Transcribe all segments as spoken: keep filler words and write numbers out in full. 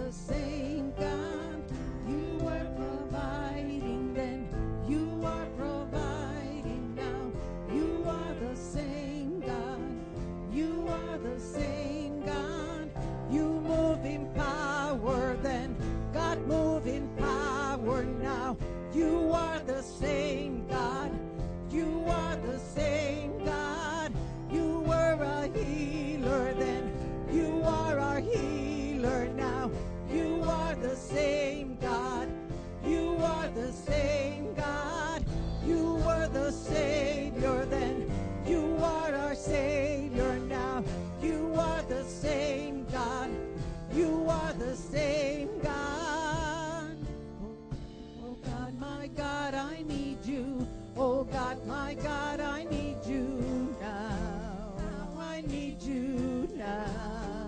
the same God. You were providing then. You are providing now. You are the same God. You are the same God. You move in power then. God move in power now. You are the same God. You are the same God. You were a healer then. You are our healer now. You are the same God. You are the same God. You were the Savior then. You are our Savior now. You are the same God. You are the same God. Oh God, my God, I need you. Oh God, my God, I need you now. I need you now.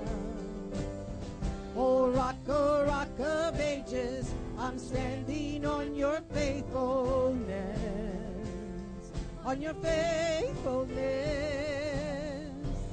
Oh rock, oh rock of ages, I'm standing on your faithfulness, on your faithfulness.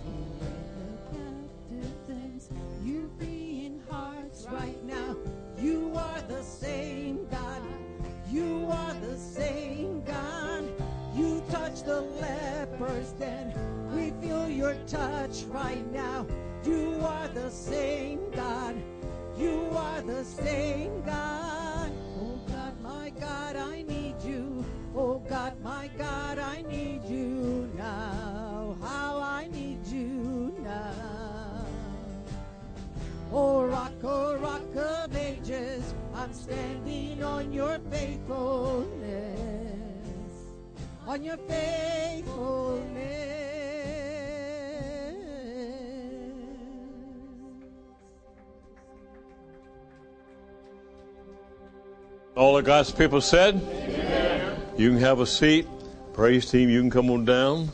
Captive things, you freeing hearts right now. You are the same God. You are the same God. You touch the lepers then. We feel your touch right now. You are the same God. You are the same God. Oh God, my God, I need you. Oh God, my God, I need you now. How I need you now. Oh rock, oh rock of ages, I'm standing on your faithfulness, on your faithfulness. All of God's people said, amen. You can have a seat. Praise team, you can come on down.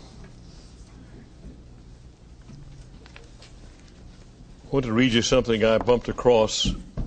I want to read you something I bumped across.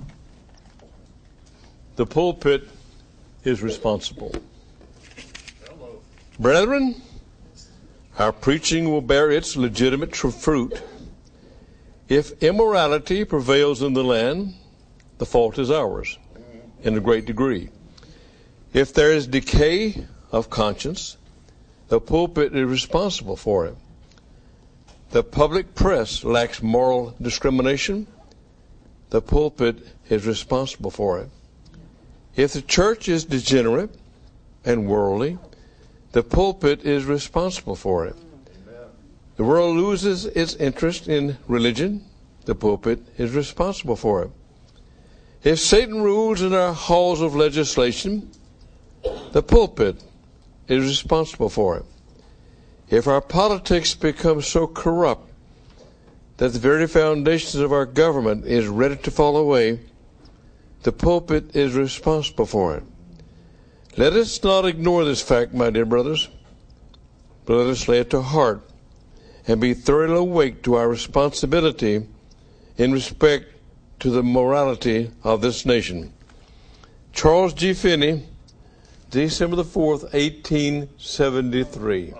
The pulpit is responsible. Hello. Brethren, our preaching will bear its legitimate tr- fruit. If immorality prevails in the land, the fault is ours in a great degree. If there is decay of conscience, the pulpit is responsible for it. The public press lacks moral discrimination. The pulpit is responsible for it. If the church is degenerate and worldly, the pulpit is responsible for it. The world loses its interest in religion. The pulpit is responsible for it. If Satan rules in our halls of legislation, the pulpit is responsible for it. If our politics become so corrupt that the very foundations of our government is ready to fall away, the pulpit is responsible for it. Let us not ignore this fact, my dear brothers, but let us lay it to heart and be thoroughly awake to our responsibility in respect to the morality of this nation. Charles G. Finney, December the fourth, eighteen seventy-three.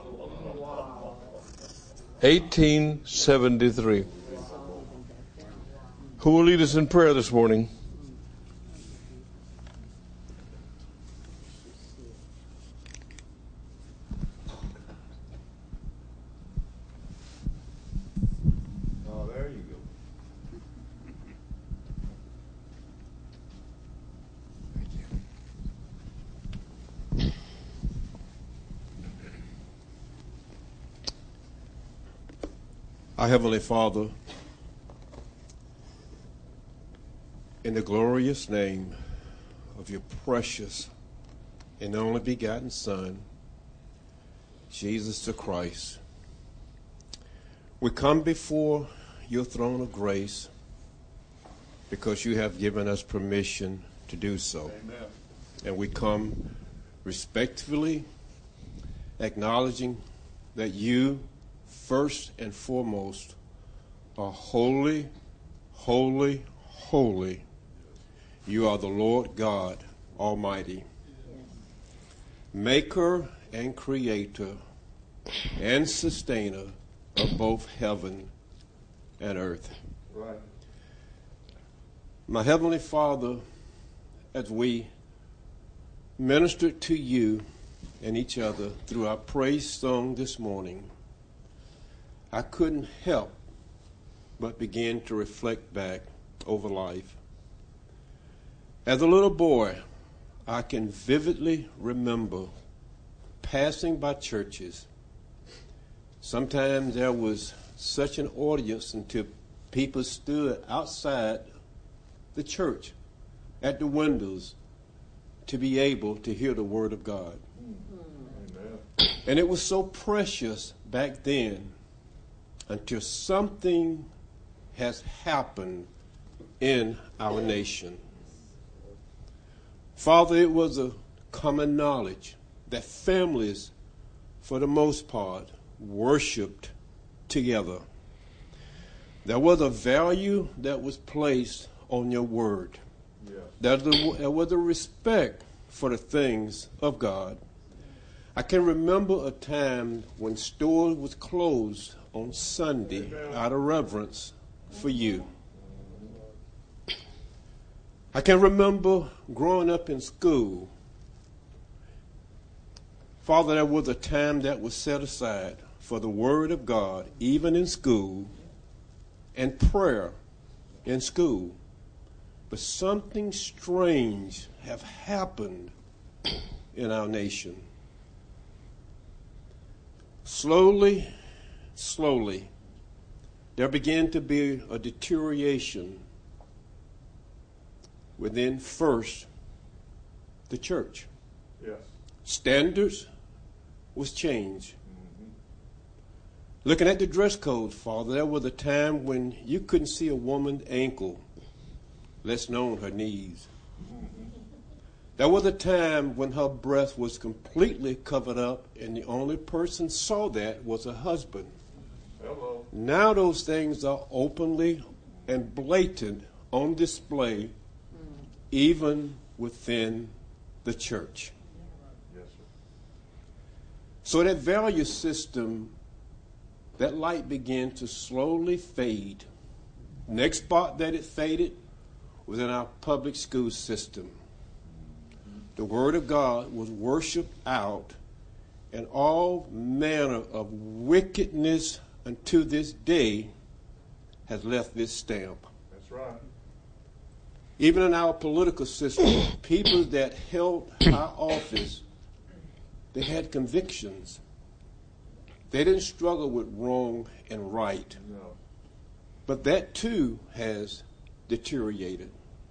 eighteen seventy-three. Who will lead us in prayer this morning? Oh, there you go. Our Heavenly Father, in the glorious name of your precious and only begotten Son, Jesus the Christ, we come before your throne of grace because you have given us permission to do so. Amen. And we come respectfully acknowledging that you, first and foremost, are holy, holy, holy. You are the Lord God Almighty, maker and creator and sustainer of both heaven and earth. Right. My Heavenly Father, as we ministered to you and each other through our praise song this morning, I couldn't help but begin to reflect back over life. As a little boy, I can vividly remember passing by churches. Sometimes there was such an audience until people stood outside the church at the windows to be able to hear the word of God. Amen. And it was so precious back then until something has happened in our nation. Father, it was a common knowledge that families, for the most part, worshiped together. There was a value that was placed on your word. Yeah. There was a respect for the things of God. I can remember a time when stores was closed on Sunday out of reverence for you. I can remember growing up in school. Father, there was a time that was set aside for the word of God, even in school, and prayer in school. But something strange have happened in our nation. Slowly, slowly, there began to be a deterioration within first the church. Yes. Standards was changed. Mm-hmm. Looking at the dress code, Father, there was a time when you couldn't see a woman's ankle, less known her knees. Mm-hmm. There was a time when her breast was completely covered up, and the only person saw that was her husband. Hello. Now those things are openly and blatant on display, mm. even within the church. Yes, sir. So that value system, that light began to slowly fade. Next spot that it faded was in our public school system. The word of God was worshiped out, and all manner of wickedness unto this day has left this stamp. That's right. Even in our political system, people that held high office, they had convictions. They didn't struggle with wrong and right. No. But that too has deteriorated.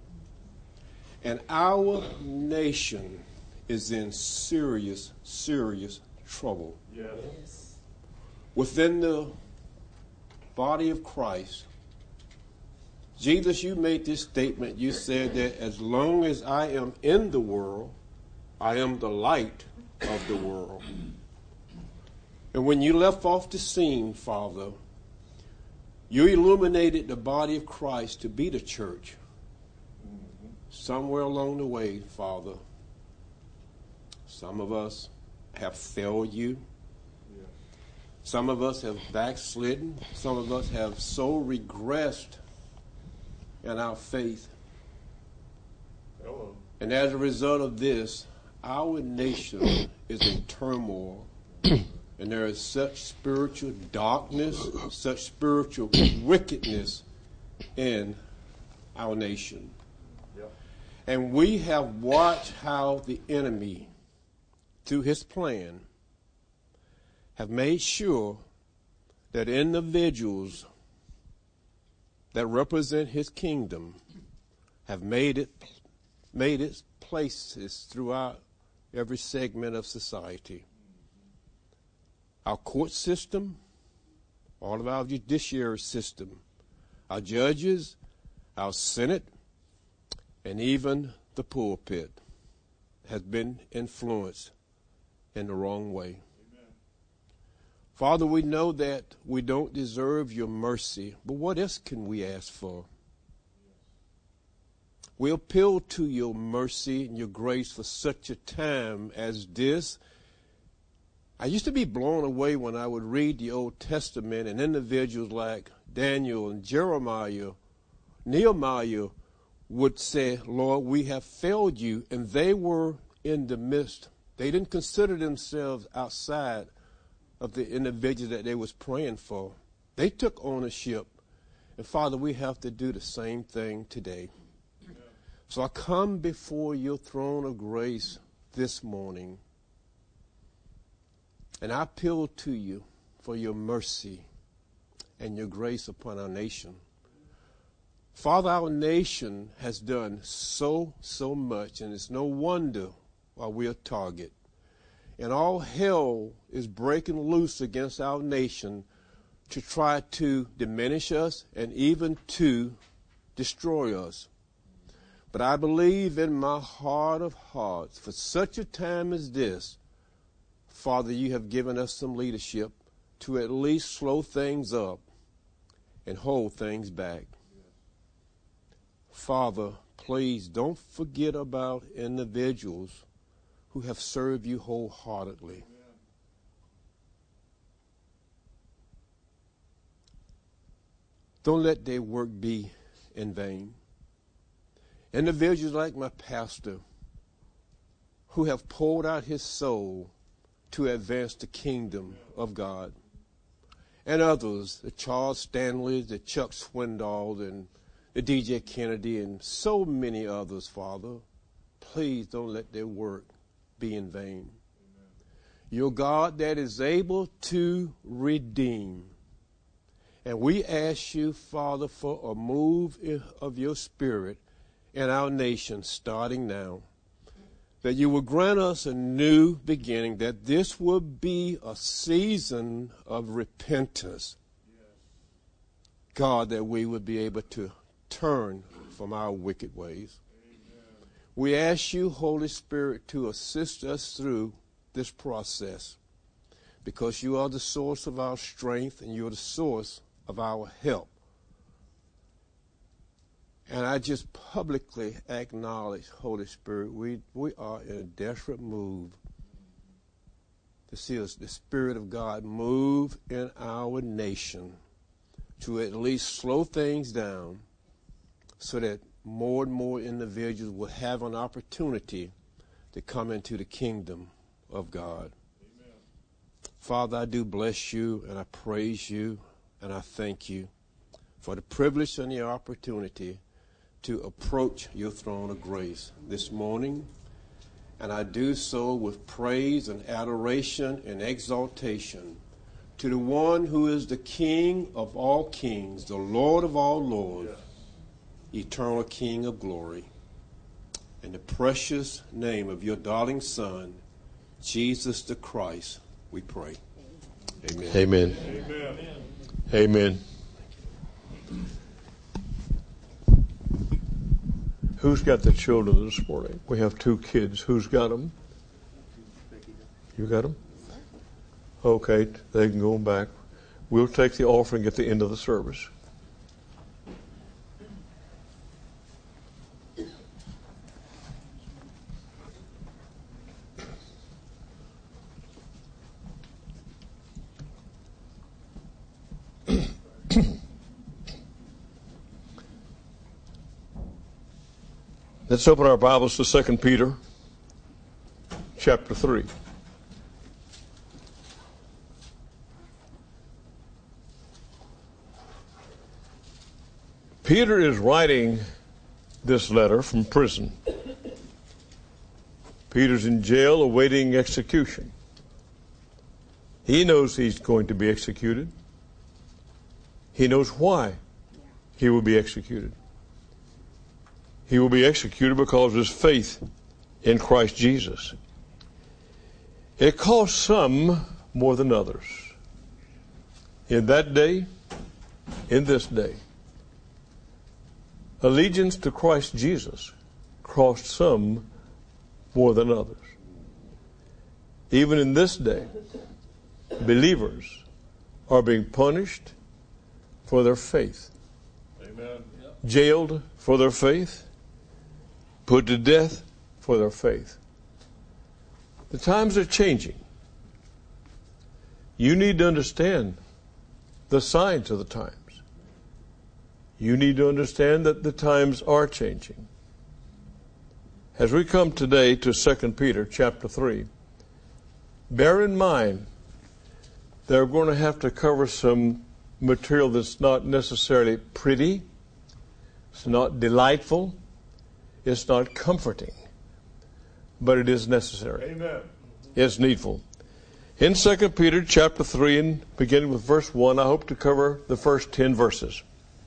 And our nation is in serious, serious trouble. Yes. Within the body of Christ, Jesus, you made this statement. You said that as long as I am in the world, I am the light of the world. And when you left off the scene, Father, you illuminated the body of Christ to be the church. Somewhere along the way, Father, some of us have failed you. Yeah. Some of us have backslidden. Some of us have so regressed in our faith. Hello. And as a result of this, our nation is in turmoil. And there is such spiritual darkness, such spiritual wickedness in our nation. And we have watched how the enemy, through his plan, have made sure that individuals that represent his kingdom have made it, made its places throughout every segment of society. Our court system, all of our judiciary system, our judges, our Senate, and even the pulpit has been influenced in the wrong way. Amen. Father, we know that we don't deserve your mercy, but what else can we ask for? We appeal to your mercy and your grace for such a time as this. I used to be blown away when I would read the Old Testament and individuals like Daniel and Jeremiah, Nehemiah, would say, Lord, we have failed you. And they were in the midst. They didn't consider themselves outside of the individuals that they was praying for. They took ownership. And Father, we have to do the same thing today. Amen. So I come before your throne of grace this morning. And I appeal to you for your mercy and your grace upon our nation. Father, our nation has done so, so much, and it's no wonder why we're a target. And all hell is breaking loose against our nation to try to diminish us and even to destroy us. But I believe in my heart of hearts, for such a time as this, Father, you have given us some leadership to at least slow things up and hold things back. Father, please don't forget about individuals who have served you wholeheartedly. Don't let their work be in vain. Individuals like my pastor who have poured out his soul to advance the kingdom of God. And others, the Charles Stanleys, the Chuck Swindoll, and the D J Kennedy, and so many others, Father. Please don't let their work be in vain. Amen. You're God that is able to redeem. And we ask you, Father, for a move of your spirit in our nation starting now. That you will grant us a new beginning, that this will be a season of repentance. Yes. God, that we would be able to turn from our wicked ways. Amen. We ask you, Holy Spirit, to assist us through this process, because you are the source of our strength and you're the source of our help. And I just publicly acknowledge, Holy Spirit, we, we are in a desperate move to see us, the Spirit of God move in our nation to at least slow things down so that more and more individuals will have an opportunity to come into the kingdom of God. Amen. Father, I do bless you and I praise you and I thank you for the privilege and the opportunity to approach your throne of grace this morning. And I do so with praise and adoration and exaltation to the one who is the King of all kings, the Lord of all lords, yes. Eternal King of glory. In the precious name of your darling Son, Jesus the Christ, we pray. Amen. Amen. Amen. Amen. Who's got the children this morning? We have two kids. Who's got them? You got them? Okay, they can go back. We'll take the offering at the end of the service. Let's open our Bibles to Second Peter chapter three. Peter is writing this letter from prison. Peter's in jail awaiting execution. He knows he's going to be executed. He knows why he will be executed. He will be executed because of his faith in Christ Jesus. It cost some more than others. In that day, in this day, allegiance to Christ Jesus cost some more than others. Even in this day, believers are being punished for their faith. Amen. Jailed for their faith. Put to death for their faith. The times are changing. You need to understand the signs of the times. You need to understand that the times are changing. As we come today to Second Peter chapter three, bear in mind they're going to have to cover some material that's not necessarily pretty, it's not delightful, it's not comforting, but it is necessary. Amen. It's needful. In Second Peter chapter three, and beginning with verse one, I hope to cover the first ten verses.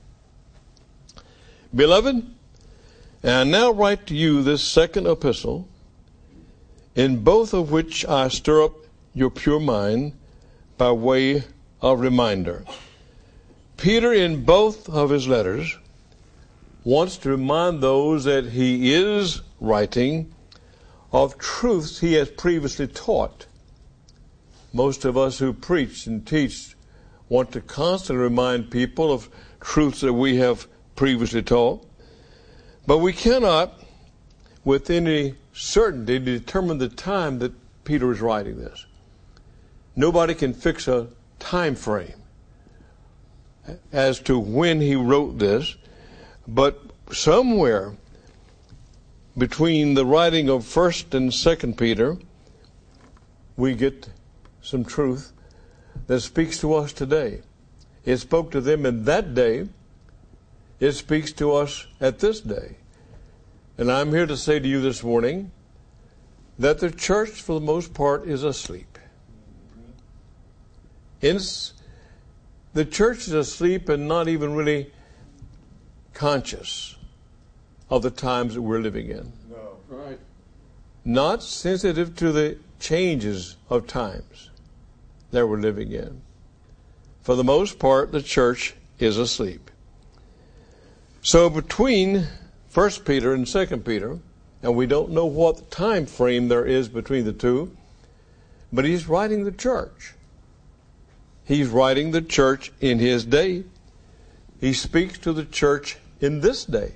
Beloved, and I now write to you this second epistle, in both of which I stir up your pure mind by way of reminder. Peter, in both of his letters, wants to remind those that he is writing of truths he has previously taught. Most of us who preach and teach want to constantly remind people of truths that we have previously taught. But we cannot, with any certainty, determine the time that Peter is writing this. Nobody can fix a time frame as to when he wrote this, but somewhere between the writing of First and Second Peter, we get some truth that speaks to us today. It spoke to them in that day. It speaks to us at this day. And I'm here to say to you this morning that the church, for the most part, is asleep. It's, the church is asleep and not even really conscious of the times that we're living in. No. Right. Not sensitive to the changes of times that we're living in. For the most part, the church is asleep. So between First Peter and Second Peter, and we don't know what time frame there is between the two, but he's writing the church. He's writing the church in his day. He speaks to the church in this day.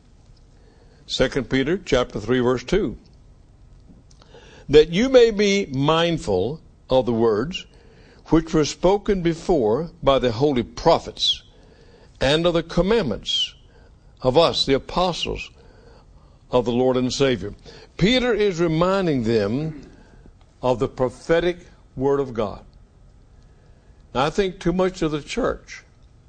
Second Peter chapter three, verse two. That you may be mindful of the words which were spoken before by the holy prophets, and of the commandments of us, the apostles of the Lord and Savior. Peter is reminding them of the prophetic word of God. Now, I think too much of the church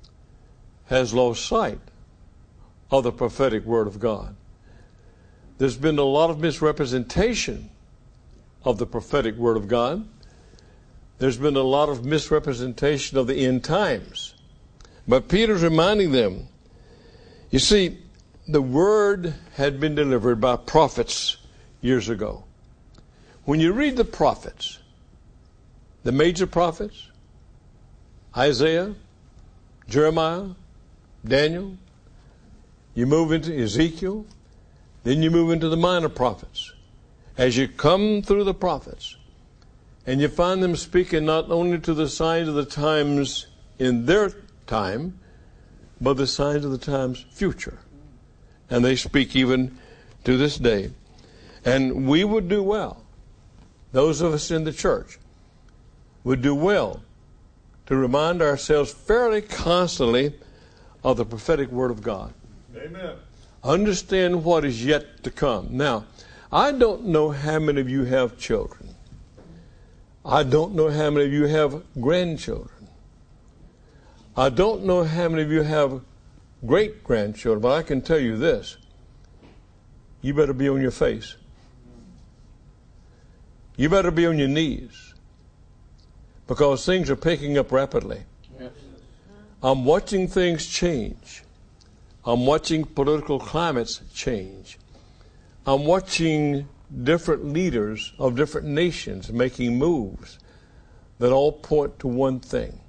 has lost sight of the prophetic word of God. There's been a lot of misrepresentation of the prophetic word of God. There's been a lot of misrepresentation of the end times. But Peter's reminding them, you see, the word had been delivered by prophets years ago. When you read the prophets, the major prophets, Isaiah, Jeremiah, Daniel, you move into Ezekiel, then you move into the minor prophets. As you come through the prophets, and you find them speaking not only to the signs of the times in their time, but the signs of the times future. And they speak even to this day. And we would do well, those of us in the church, would do well to remind ourselves fairly constantly of the prophetic word of God. Amen. Understand what is yet to come. Now, I don't know how many of you have children. I don't know how many of you have grandchildren. I don't know how many of you have great-grandchildren, but I can tell you this. You better be on your face. You better be on your knees, because things are picking up rapidly. Yes. I'm watching things change. I'm watching political climates change. I'm watching different leaders of different nations making moves that all point to one thing.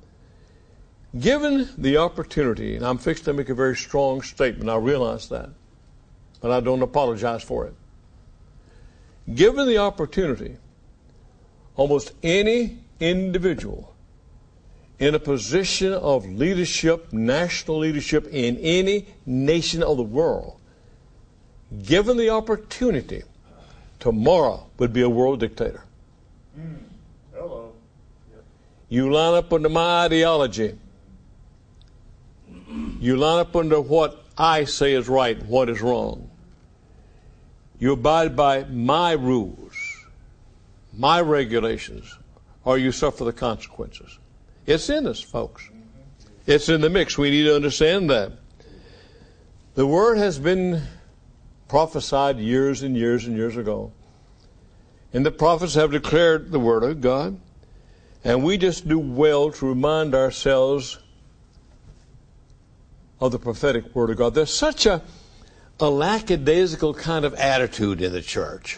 Given the opportunity, and I'm fixed to make a very strong statement, I realize that, but I don't apologize for it. Given the opportunity, almost any individual in a position of leadership, national leadership in any nation of the world, given the opportunity, tomorrow would be a world dictator. Mm. Hello. Yep. You line up under my ideology, You line up under what I say is right and what is wrong. You abide by my rules, my regulations, or you suffer the consequences. It's in us, folks. It's in the mix. We need to understand that. The Word has been prophesied years and years and years ago. And the prophets have declared the Word of God. And we just do well to remind ourselves of the prophetic Word of God. There's such a, a lackadaisical kind of attitude in the church.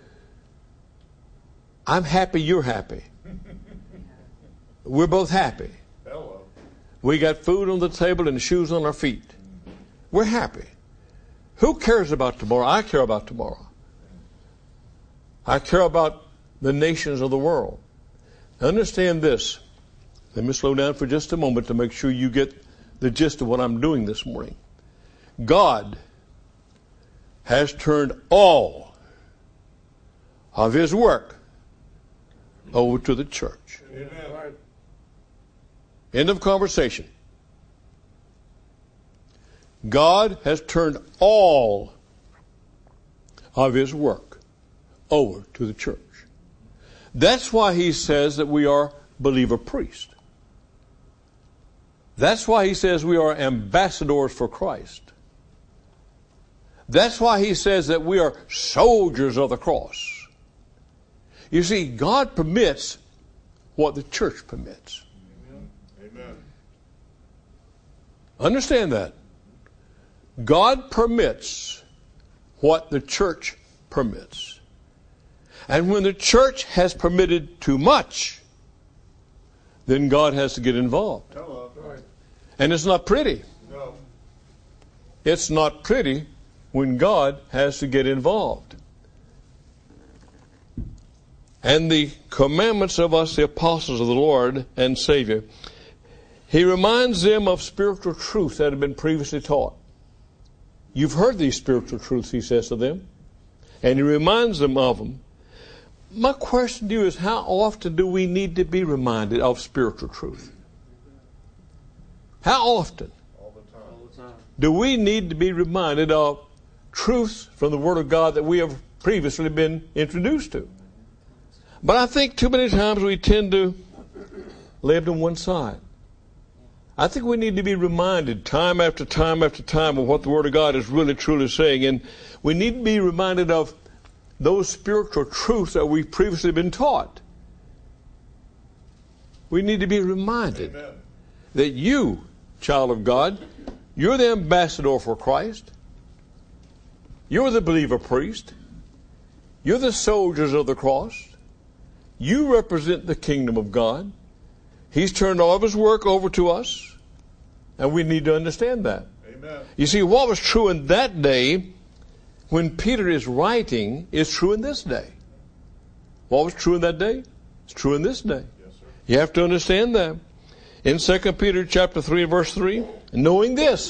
I'm happy, you're happy. We're both happy. Hello. We got food on the table and shoes on our feet. We're happy. Who cares about tomorrow? I care about tomorrow. I care about the nations of the world. Understand this. Let me slow down for just a moment to make sure you get the gist of what I'm doing this morning. God has turned all of His work over to the church. Amen. End of conversation. God has turned all of His work over to the church. That's why He says that we are believer priests. That's why He says we are ambassadors for Christ. That's why He says that we are soldiers of the cross. You see, God permits what the church permits. Amen. Understand that. God permits what the church permits. And when the church has permitted too much, then God has to get involved. Hello. Right. And it's not pretty. No. It's not pretty when God has to get involved. And the commandments of us, the apostles of the Lord and Savior, He reminds them of spiritual truths that have been previously taught. You've heard these spiritual truths, He says to them, and He reminds them of them. My question to you is, how often do we need to be reminded of spiritual truth? How often All the time. All the time. do we need to be reminded of truths from the Word of God that we have previously been introduced to? But I think too many times we tend to lay it on one side. I think we need to be reminded time after time after time of what the Word of God is really truly saying. And we need to be reminded of those spiritual truths that we've previously been taught. We need to be reminded Amen. that you, child of God, you're the ambassador for Christ. You're the believer priest. You're the soldiers of the cross. You represent the kingdom of God. He's turned all of His work over to us, and we need to understand that. Amen. You see, what was true in that day, when Peter is writing, is true in this day. What was true in that day? It's true in this day. Yes, sir. You have to understand that. In Second Peter chapter three, verse three, knowing this,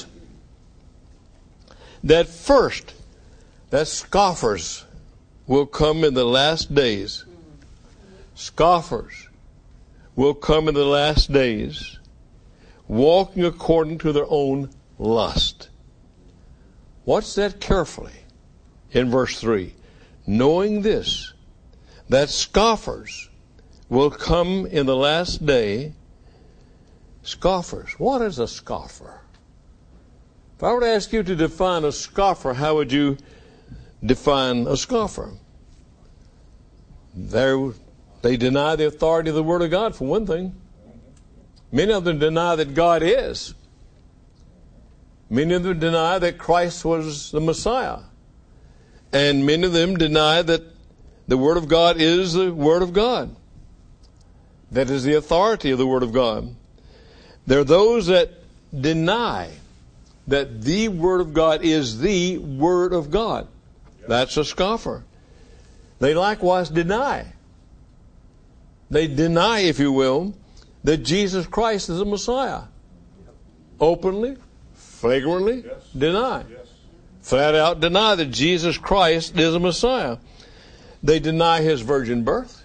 that first, that scoffers will come in the last days. Scoffers will come in the last days, walking according to their own lust. Watch that carefully in verse three. Knowing this, that scoffers will come in the last day. Scoffers. What is a scoffer? If I were to ask you to define a scoffer, how would you define a scoffer? They're, they deny the authority of the Word of God, for one thing. Many of them deny that God is. Many of them deny that Christ was the Messiah. And many of them deny that the Word of God is the Word of God. That is the authority of the Word of God. There are those that deny that the Word of God is the Word of God. That's a scoffer. They likewise deny. They deny, if you will, that Jesus Christ is the Messiah. Openly, flagrantly Yes. deny. Yes. Flat out deny that Jesus Christ is the Messiah. They deny His virgin birth.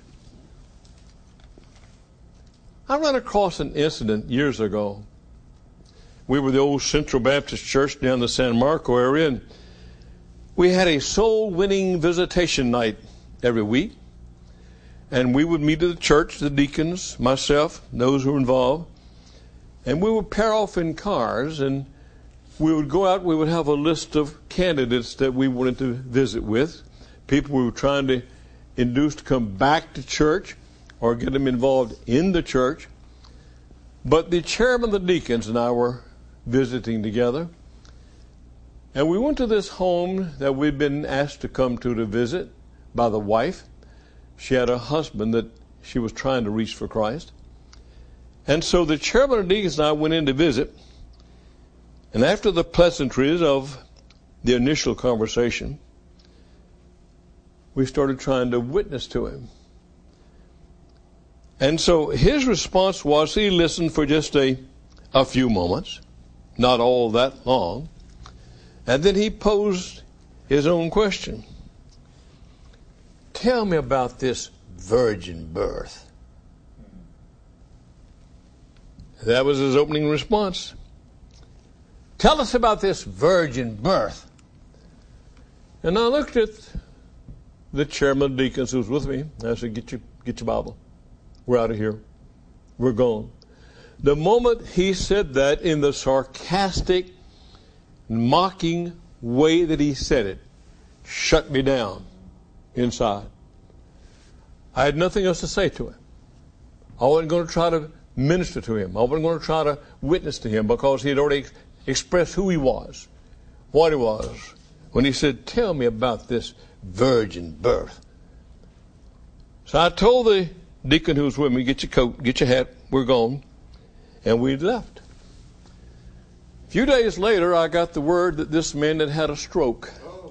I ran across an incident years ago we were the old Central Baptist Church down the San Marco area, and we had a soul-winning visitation night every week. And we would meet at the church, the deacons, myself, those who were involved, and we would pair off in cars, and we would go out, we would have a list of candidates that we wanted to visit with, people we were trying to induce to come back to church or get them involved in the church. But the chairman of the deacons and I were visiting together, and we went to this home that we'd been asked to come to to visit by the wife. She had a husband that she was trying to reach for Christ. And so the chairman of the deacons and I went in to visit, and after the pleasantries of the initial conversation, we started trying to witness to him. And so his response was he listened for just a, a few moments, not all that long, and then he posed his own question. Tell me about this virgin birth. That was his opening response. Tell us about this virgin birth. And I looked at the chairman of the deacons who was with me. I said, get your, get your Bible. We're out of here. We're gone. The moment he said that in the sarcastic, mocking way that he said it, shut me down inside. I had nothing else to say to him. I wasn't going to try to minister to him. I wasn't going to try to witness to him because he had already ex- expressed who he was, what he was, when he said, tell me about this virgin birth. So I told the deacon who was with me, get your coat, get your hat, we're gone. And we left. A few days later, I got the word that this man had had a stroke.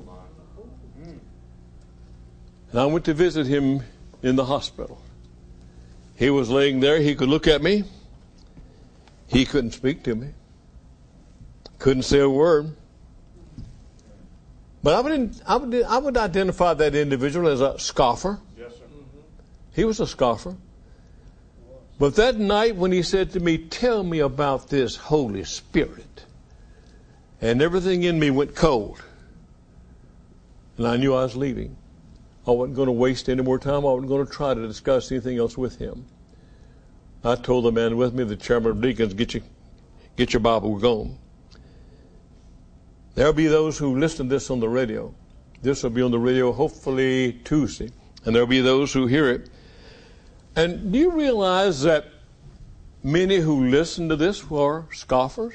And I went to visit him in the hospital. He was laying there. He could look at me. He couldn't speak to me. Couldn't say a word. But I would, I would, I would identify that individual as a scoffer. Yes, sir. He was a scoffer. But that night when he said to me, tell me about this Holy Spirit, and everything in me went cold. And I knew I was leaving. I wasn't going to waste any more time. I wasn't going to try to discuss anything else with him. I told the man with me, the chairman of deacons, get your, get your Bible, we're going. There'll be those who listen to this on the radio. This will be on the radio hopefully Tuesday. And there'll be those who hear it. And do you realize that many who listen to this are scoffers?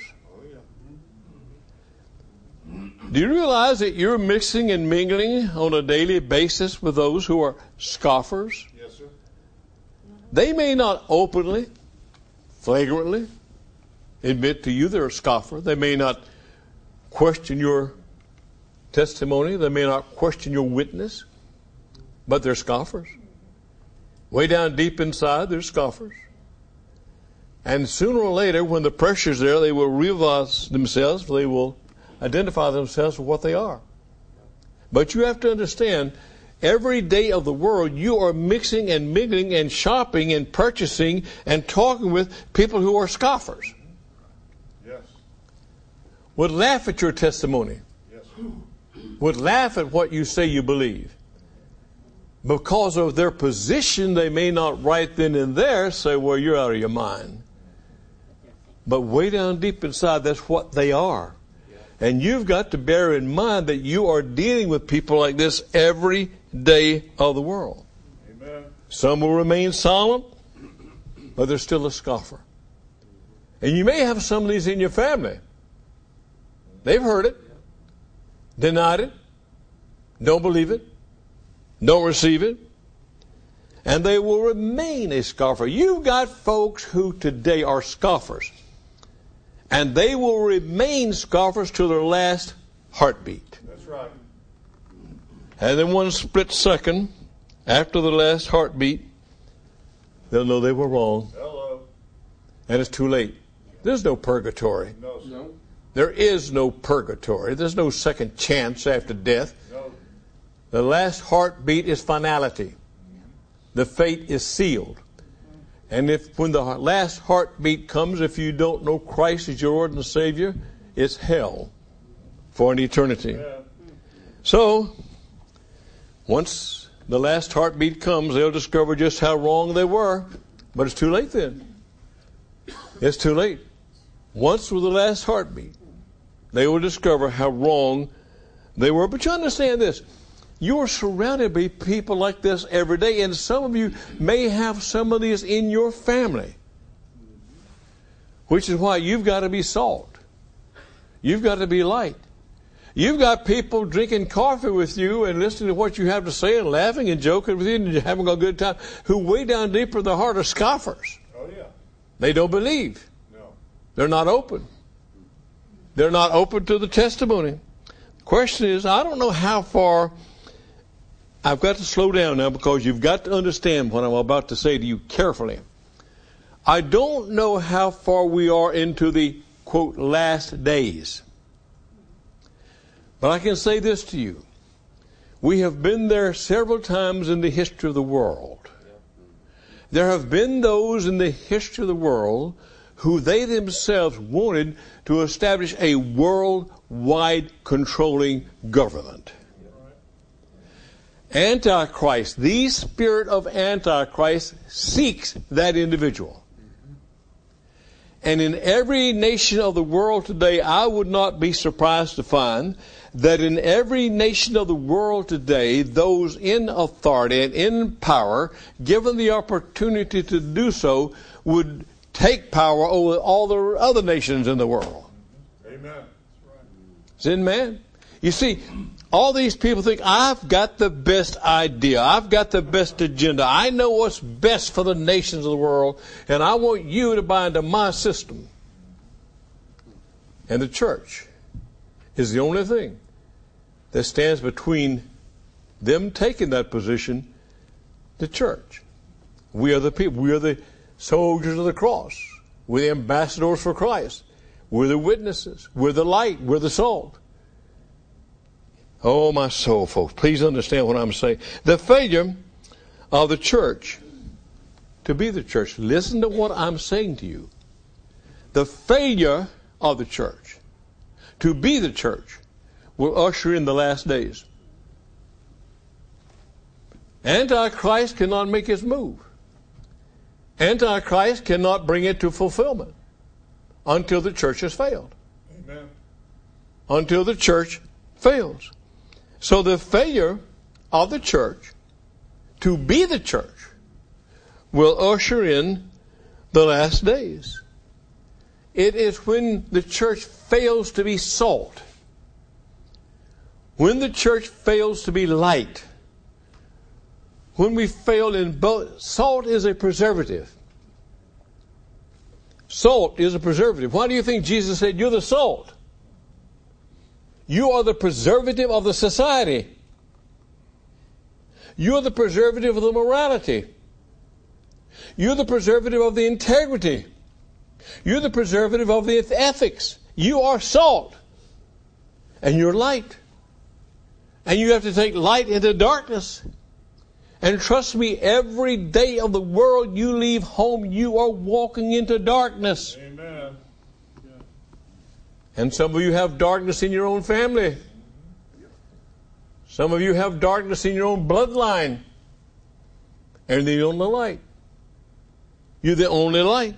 Do you realize that you're mixing and mingling on a daily basis with those who are scoffers? Yes, sir. They may not openly, flagrantly admit to you they're a scoffer. They may not question your testimony. They may not question your witness. But they're scoffers. Way down deep inside, they're scoffers. And sooner or later, when the pressure's there, they will realize themselves, they will identify themselves with what they are. But you have to understand, every day of the world, you are mixing and mingling and shopping and purchasing and talking with people who are scoffers. Yes. Would laugh at your testimony. Yes. Would laugh at what you say you believe. Because of their position, they may not right then and there say, well, you're out of your mind. But way down deep inside, that's what they are. And you've got to bear in mind that you are dealing with people like this every day of the world. Amen. Some will remain silent, but they're still a scoffer. And you may have some of these in your family. They've heard it, denied it, don't believe it, don't receive it, and they will remain a scoffer. You've got folks who today are scoffers, and they will remain scoffers till their last heartbeat. That's right. And then one split second after the last heartbeat, they'll know they were wrong. Hello. And it's too late. There's no purgatory. No, sir. No. There is no purgatory. There's no second chance after death. No. The last heartbeat is finality. The fate is sealed. And if when the last heartbeat comes, if you don't know Christ as your Lord and Savior, it's hell for an eternity. Yeah. So, once the last heartbeat comes, they'll discover just how wrong they were. But it's too late then. It's too late. Once with the last heartbeat, they will discover how wrong they were. But you understand this. You are surrounded by people like this every day, and some of you may have some of these in your family, which is why you've got to be salt. You've got to be light. You've got people drinking coffee with you and listening to what you have to say and laughing and joking with you and having a good time, who way down deeper in the heart are scoffers. Oh, yeah. They don't believe. No. They're not open. They're not open to the testimony. The question is, I don't know how far. I've got to slow down now because you've got to understand what I'm about to say to you carefully. I don't know how far we are into the, quote, last days. But I can say this to you. We have been there several times in the history of the world. There have been those in the history of the world who they themselves wanted to establish a worldwide controlling government. Antichrist, the spirit of Antichrist, seeks that individual. And in every nation of the world today, I would not be surprised to find that in every nation of the world today, those in authority and in power, given the opportunity to do so, would take power over all the other nations in the world. Amen. It's in man. You see, all these people think, I've got the best idea. I've got the best agenda. I know what's best for the nations of the world, and I want you to buy into my system. And the church is the only thing that stands between them taking that position, the church. We are the people. We are the soldiers of the cross. We're the ambassadors for Christ. We're the witnesses. We're the light. We're the salt. Oh, my soul, folks, please understand what I'm saying. The failure of the church to be the church. Listen to what I'm saying to you. The failure of the church to be the church will usher in the last days. Antichrist cannot make his move. Antichrist cannot bring it to fulfillment until the church has failed. Amen. Until the church fails. So the failure of the church to be the church will usher in the last days. It is when the church fails to be salt, when the church fails to be light, when we fail in both. Salt is a preservative. Salt is a preservative. Why do you think Jesus said, you're the salt? You are the preservative of the society. You're the preservative of the morality. You're the preservative of the integrity. You're the preservative of the ethics. You are salt. And you're light. And you have to take light into darkness. And trust me, every day of the world you leave home, you are walking into darkness. Amen. And some of you have darkness in your own family. Some of you have darkness in your own bloodline. And you're the only light. You're the only light.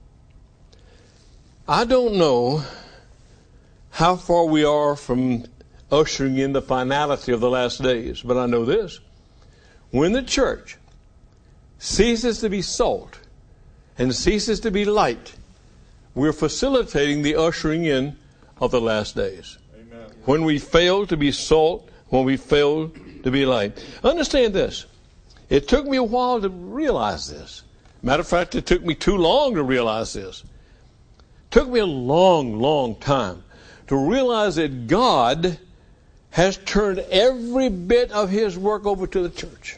I don't know how far we are from ushering in the finality of the last days, but I know this. When the church ceases to be salt and ceases to be light, we're facilitating the ushering in of the last days. Amen. When we fail to be salt, when we fail to be light. Understand this. It took me a while to realize this. Matter of fact, it took me too long to realize this. It took me a long, long time to realize that God has turned every bit of His work over to the church.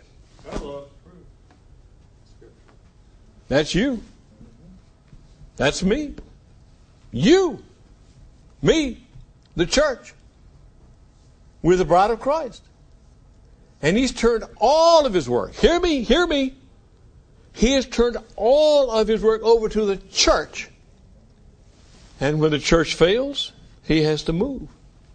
That's you. That's me. You. Me. The church. We're the bride of Christ. And He's turned all of His work. Hear me, hear me. He has turned all of his work over to the church. And when the church fails, he has to move.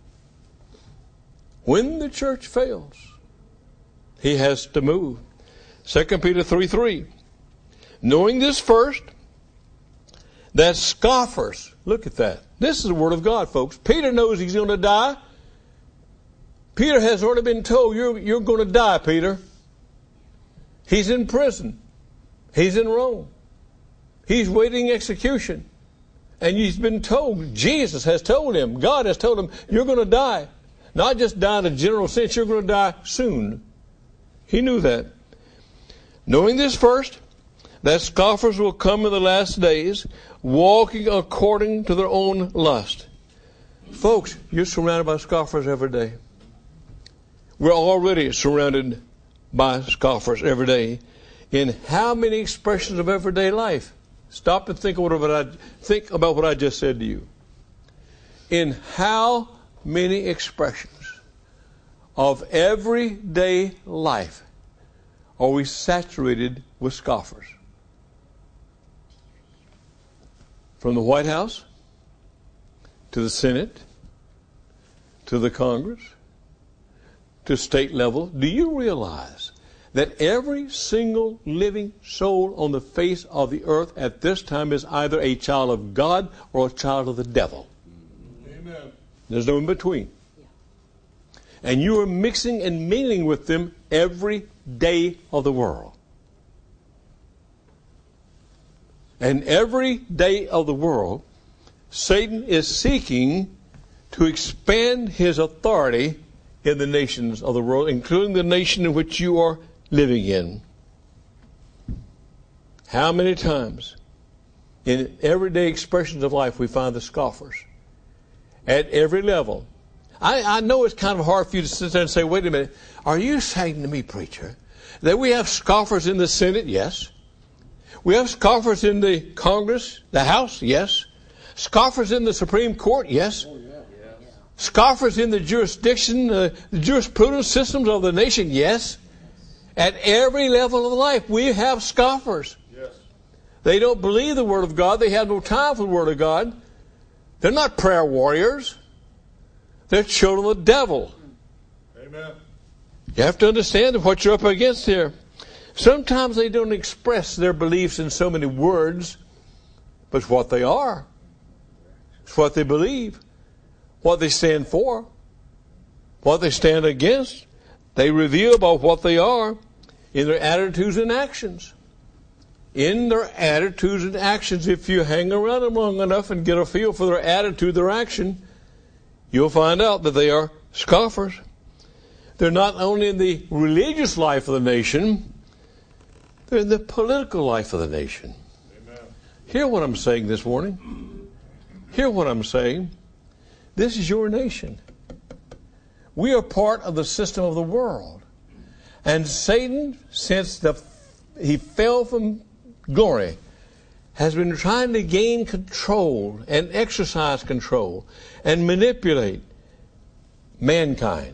When the church fails, he has to move. Second Peter three three. Knowing this first, that scoffers, look at that. This is the word of God, folks. Peter knows he's going to die. Peter has already been told, you're, you're going to die, Peter. He's in prison. He's in Rome. He's waiting execution. And he's been told, Jesus has told him, God has told him, you're going to die. Not just die in a general sense, you're going to die soon. He knew that. Knowing this first, that scoffers will come in the last days, walking according to their own lust. Folks, you're surrounded by scoffers every day. We're already surrounded by scoffers every day. In how many expressions of everyday life? Stop and think about what I think about what I just said to you. In how many expressions of everyday life are we saturated with scoffers? From the White House to the Senate to the Congress to state level, do you realize that every single living soul on the face of the earth at this time is either a child of God or a child of the devil? Amen. There's no in between. And you are mixing and mingling with them every day of the world. And every day of the world, Satan is seeking to expand his authority in the nations of the world, including the nation in which you are living in. How many times in everyday expressions of life we find the scoffers at every level? I, I know it's kind of hard for you to sit there and say, wait a minute, are you saying to me, preacher, that we have scoffers in the Senate? Yes. We have scoffers in the Congress, the House? Yes. Scoffers in the Supreme Court? Yes. Scoffers in the jurisdiction, uh, the jurisprudence systems of the nation? Yes. At every level of life, we have scoffers. Yes. They don't believe the Word of God. They have no time for the Word of God. They're not prayer warriors. They're children of the devil. Amen. You have to understand what you're up against here. Sometimes they don't express their beliefs in so many words, but it's what they are. It's what they believe. What they stand for. What they stand against. They reveal about what they are in their attitudes and actions. In their attitudes and actions, if you hang around them long enough and get a feel for their attitude, their action, you'll find out that they are scoffers. They're not only in the religious life of the nation, they're in the political life of the nation. Amen. Hear what I'm saying this morning. Hear what I'm saying. This is your nation. We are part of the system of the world. And Satan, since the, he fell from glory, has been trying to gain control and exercise control and manipulate mankind,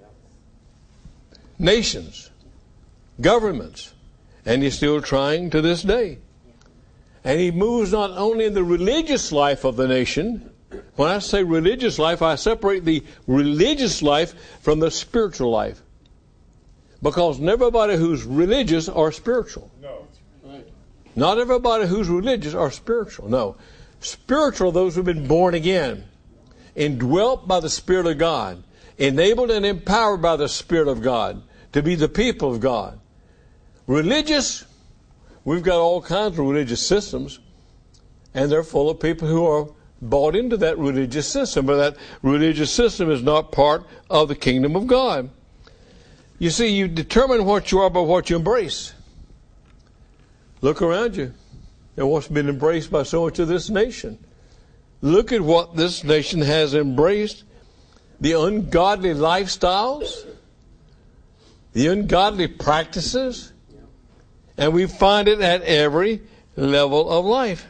nations, governments, and he's still trying to this day. And he moves not only in the religious life of the nation. When I say religious life, I separate the religious life from the spiritual life. Because not everybody who's religious are spiritual. No. Right. Not everybody who's religious are spiritual. No. Spiritual, those who've been born again, indwelt by the Spirit of God, enabled and empowered by the Spirit of God to be the people of God. Religious, we've got all kinds of religious systems, and they're full of people who are bought into that religious system, but that religious system is not part of the kingdom of God. You see, you determine what you are by what you embrace. Look around you at what's been embraced by so much of this nation. Look at what this nation has embraced. The ungodly lifestyles, the ungodly practices, and we find it at every level of life.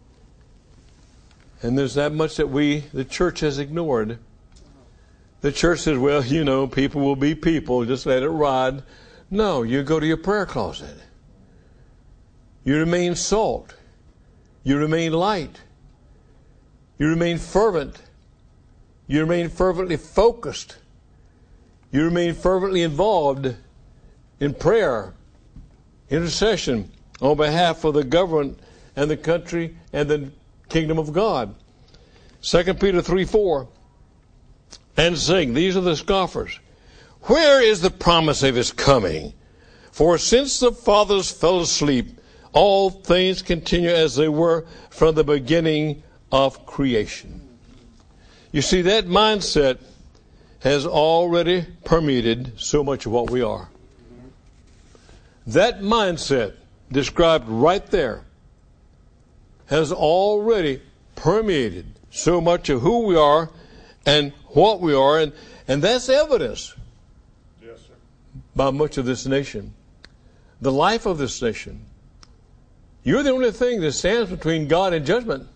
And there's that much that we, the church, has ignored. The church says, well, you know, people will be people. Just let it ride. No, you go to your prayer closet. You remain salt. You remain light. You remain fervent. You remain fervently focused. You remain fervently involved in prayer, intercession on behalf of the government and the country and the kingdom of God. Second Peter three four. And saying, these are the scoffers, where is the promise of his coming? For since the fathers fell asleep, all things continue as they were from the beginning of creation. You see, that mindset has already permeated so much of what we are. That mindset described right there has already permeated so much of who we are and what we are, and, and that's evidence Yes, sir. by much of this nation. The life of this nation. You're the only thing that stands between God and judgment.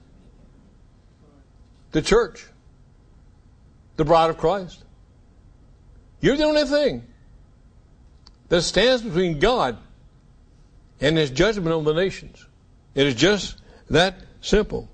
The church. The bride of Christ. You're the only thing that stands between God and his judgment on the nations. It is just that simple.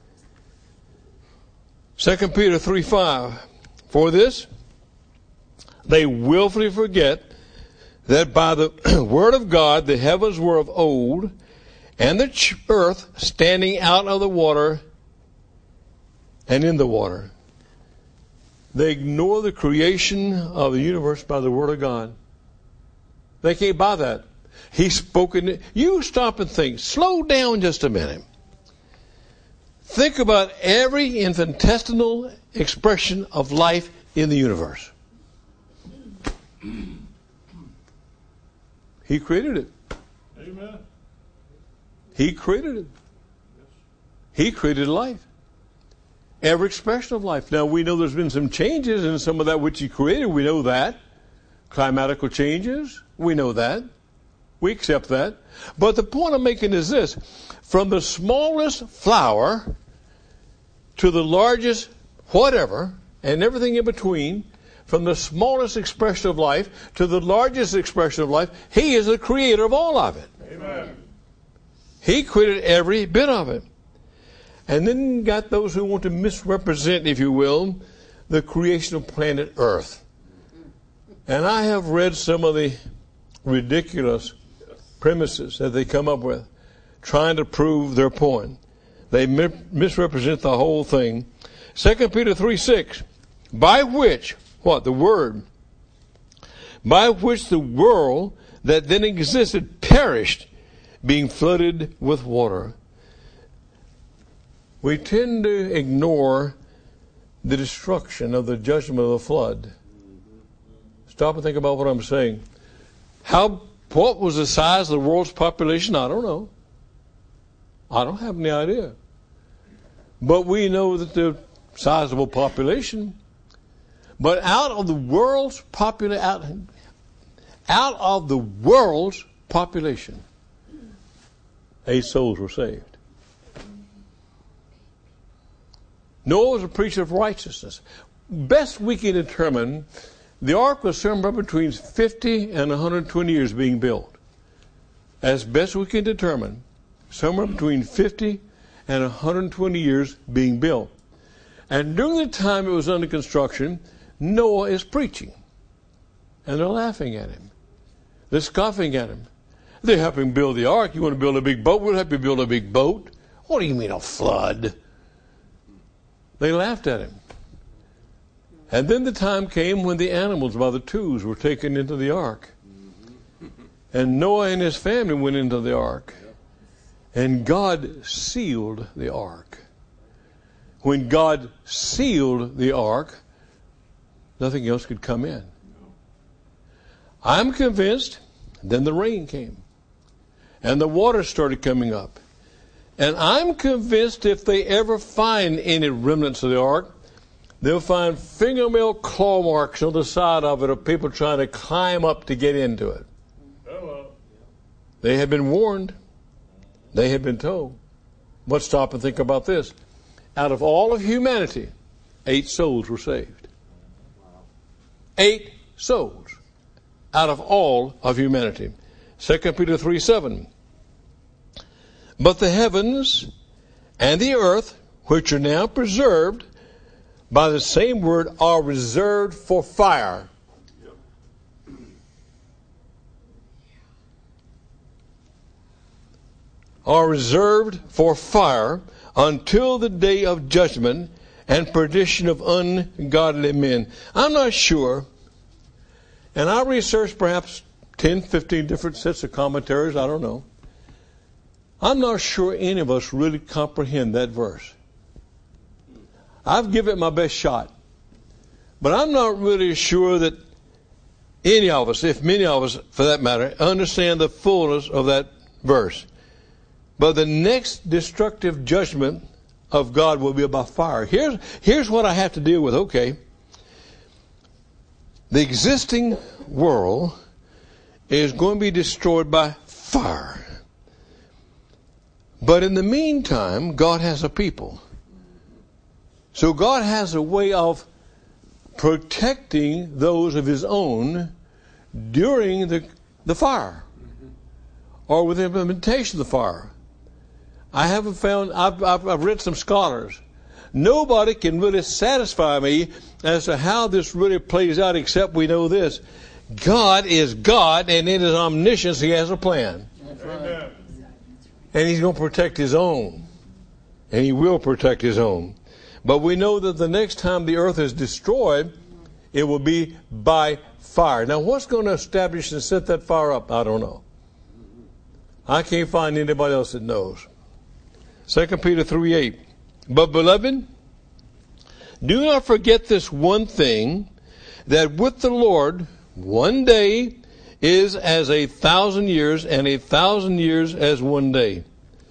Second Peter three five. For this, they willfully forget that by the word of God the heavens were of old, and the earth standing out of the water and in the water. They ignore the creation of the universe by the word of God. They can't buy that. He's spoken. You stop and think. Slow down just a minute. Think about every infinitesimal expression of life in the universe. He created it. Amen. He created it. He created life. Every expression of life. Now, we know there's been some changes in some of that which he created. We know that. Climatical changes. We know that. We accept that. But the point I'm making is this. From the smallest flower to the largest whatever, and everything in between, from the smallest expression of life to the largest expression of life, he is the creator of all of it. Amen. He created every bit of it. And then got those who want to misrepresent, if you will, the creation of planet Earth. And I have read some of the ridiculous premises that they come up with, trying to prove their point. They mi- misrepresent the whole thing. Second Peter three six, by which, what? The Word. By which the world that then existed perished, being flooded with water. We tend to ignore the destruction of the judgment of the flood. Stop and think about what I'm saying. How, what was the size of the world's population? I don't know. I don't have any idea. But we know that the sizable population. But out of the world's population, out, out of the world's population, eight souls were saved. Noah was a preacher of righteousness. Best we can determine, the ark was somewhere between fifty and one hundred twenty years being built. As best we can determine, somewhere between fifty and one hundred twenty years being built. And during the time it was under construction, Noah is preaching. And they're laughing at him. They're scoffing at him. They're helping build the ark. You want to build a big boat? We'll help you build a big boat. What do you mean a flood? They laughed at him. And then the time came when the animals by the twos were taken into the ark. And Noah and his family went into the ark. And God sealed the ark. When God sealed the ark, nothing else could come in. I'm convinced, then the rain came. And the water started coming up. And I'm convinced if they ever find any remnants of the ark, they'll find fingernail claw marks on the side of it of people trying to climb up to get into it. Hello. They had been warned. They had been told. But stop and think about this. Out of all of humanity, eight souls were saved. Eight souls out of all of humanity. Second Peter three seven. But the heavens and the earth, which are now preserved by the same word, are reserved for fire. Are reserved for fire until the day of judgment and perdition of ungodly men. I'm not sure, and I researched perhaps ten, fifteen different sets of commentaries, I don't know. I'm not sure any of us really comprehend that verse. I've given it my best shot. But I'm not really sure that any of us, if many of us for that matter, understand the fullness of that verse. But the next destructive judgment of God will be by fire. Here's, here's what I have to deal with. Okay. The existing world is going to be destroyed by fire. But in the meantime, God has a people. So God has a way of protecting those of His own during the, the fire, or with the implementation of the fire. I haven't found, I've, I've, I've read some scholars. Nobody can really satisfy me as to how this really plays out, except we know this. God is God, and in His omniscience He has a plan. That's right. And He's going to protect His own. And He will protect His own. But we know that the next time the earth is destroyed, it will be by fire. Now, what's going to establish and set that fire up? I don't know. I can't find anybody else that knows. Second Peter three eight. But beloved, do not forget this one thing, that with the Lord, one day is as a thousand years, and a thousand years as one day.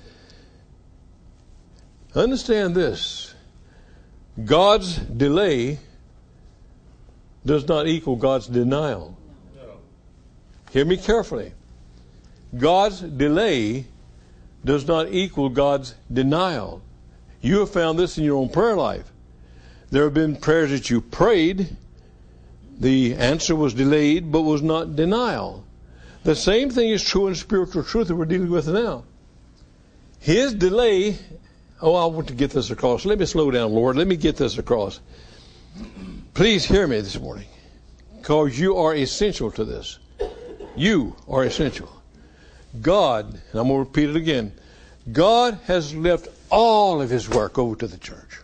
Understand this. God's delay does not equal God's denial. No. Hear me carefully. God's delay does not equal God's denial. You have found this in your own prayer life. There have been prayers that you prayed, the answer was delayed, but was not denial. The same thing is true in spiritual truth that we're dealing with now. His delay, oh, I want to get this across. Let me slow down, Lord. Let me get this across. Please hear me this morning, because you are essential to this. You are essential. God, and I'm going to repeat it again, God has left all of His work over to the church.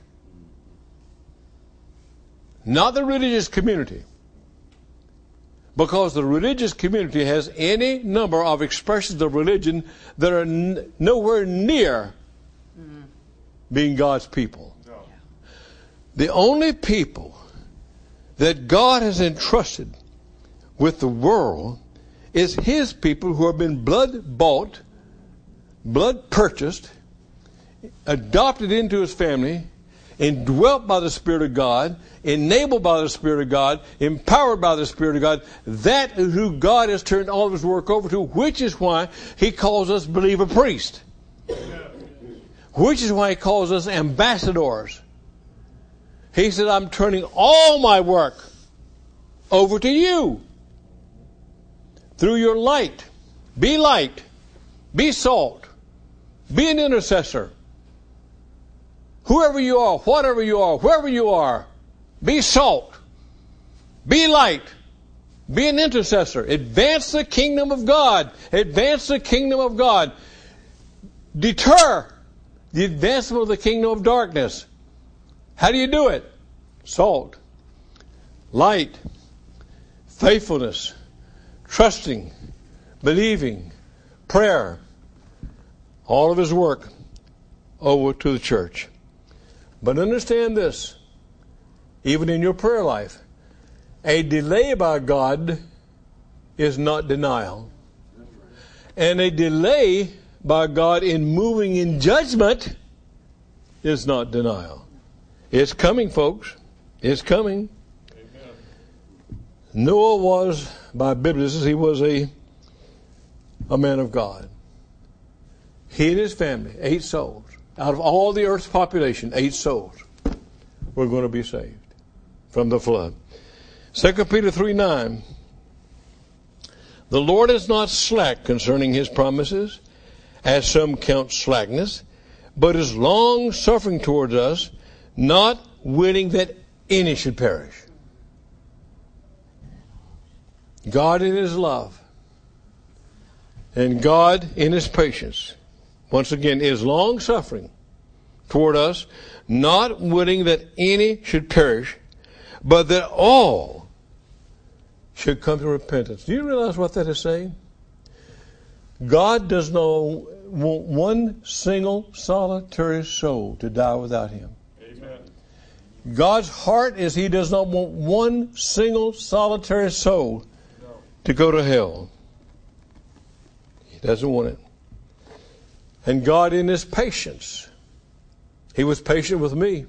Not the religious community. Because the religious community has any number of expressions of religion that are n- nowhere near mm. being God's people. No. The only people that God has entrusted with the world is His people who have been blood bought, blood purchased, adopted into His family, indwelt by the Spirit of God, enabled by the Spirit of God, empowered by the Spirit of God. That is who God has turned all of His work over to, which is why He calls us believer priests. Which is why He calls us ambassadors. He said, I'm turning all my work over to you. Through your light. Be light. Be salt. Be an intercessor. Whoever you are, whatever you are, wherever you are, be salt. Be light. Be an intercessor. Advance the kingdom of God. Advance the kingdom of God. Deter the advancement of the kingdom of darkness. How do you do it? Salt. Light. Faithfulness. Trusting. Believing. Prayer. All of His work over to the church. But understand this, even in your prayer life, a delay by God is not denial. And a delay by God in moving in judgment is not denial. It's coming, folks. It's coming. Amen. Noah was, by biblists, he was a, a man of God. He and his family, eight souls. Out of all the earth's population, eight souls were going to be saved from the flood. Second Peter three nine. The Lord is not slack concerning His promises, as some count slackness, but is long suffering towards us, not willing that any should perish. God in his love and God in his patience, once again, is long suffering toward us, not willing that any should perish, but that all should come to repentance. Do you realize what that is saying? God does not want one single solitary soul to die without him. Amen. God's heart is he does not want one single solitary soul No. to go to hell. He doesn't want it. And God in his patience, he was patient with me.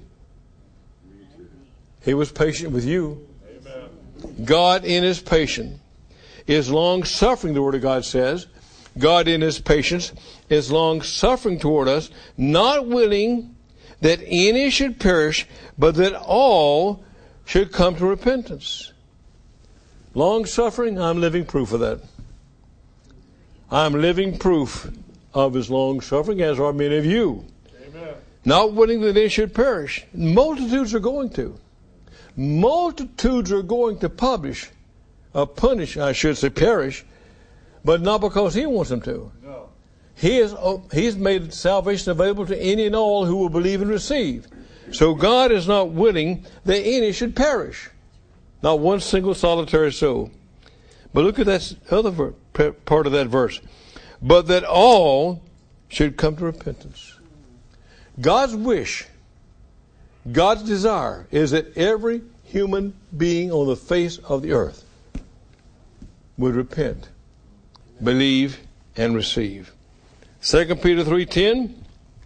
He was patient with you. Amen. God in his patience is long suffering, the Word of God says. God in his patience is long suffering toward us, not willing that any should perish, but that all should come to repentance. Long suffering, I'm living proof of that. I'm living proof of his long suffering, as are many of you. Amen. Not willing that any should perish. Multitudes are going to. Multitudes are going to publish, uh, punish, I should say, perish, but not because he wants them to. No. He is, oh, he's made salvation available to any and all who will believe and receive. So God is not willing that any should perish. Not one single solitary soul. But look at that other ver- part of that verse. But that all should come to repentance. God's wish, God's desire is that every human being on the face of the earth would repent, believe, and receive. Second Peter three ten.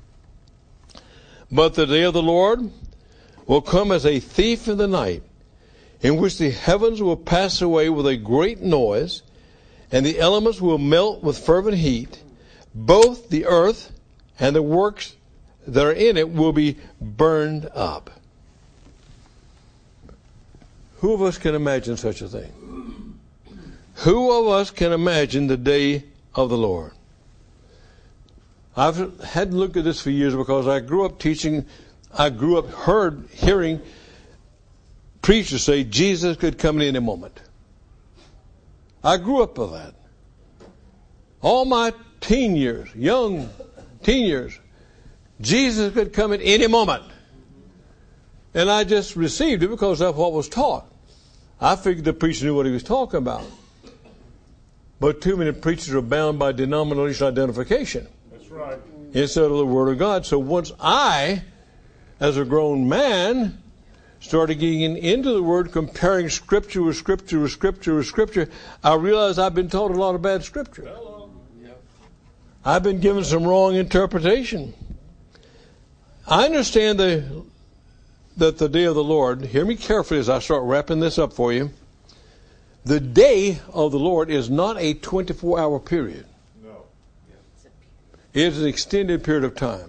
But the day of the Lord will come as a thief in the night, in which the heavens will pass away with a great noise, and the elements will melt with fervent heat. Both the earth and the works that are in it will be burned up. Who of us can imagine such a thing? Who of us can imagine the day of the Lord? I've had to look at this for years because I grew up teaching, I grew up heard, hearing preachers say Jesus could come in any moment. I grew up with that. All my teen years, young teen years, Jesus could come at any moment. And I just received it because that's what was taught. I figured the preacher knew what he was talking about. But too many preachers are bound by denominational identification. That's right. Instead of the Word of God. So once I, as a grown man, started getting into the Word, comparing Scripture with Scripture with Scripture with Scripture, I realized I've been taught a lot of bad Scripture. Hello. Yep. I've been given some wrong interpretation. I understand the, that the day of the Lord, hear me carefully as I start wrapping this up for you. The day of the Lord is not a twenty-four hour period. No. It is an extended period of time.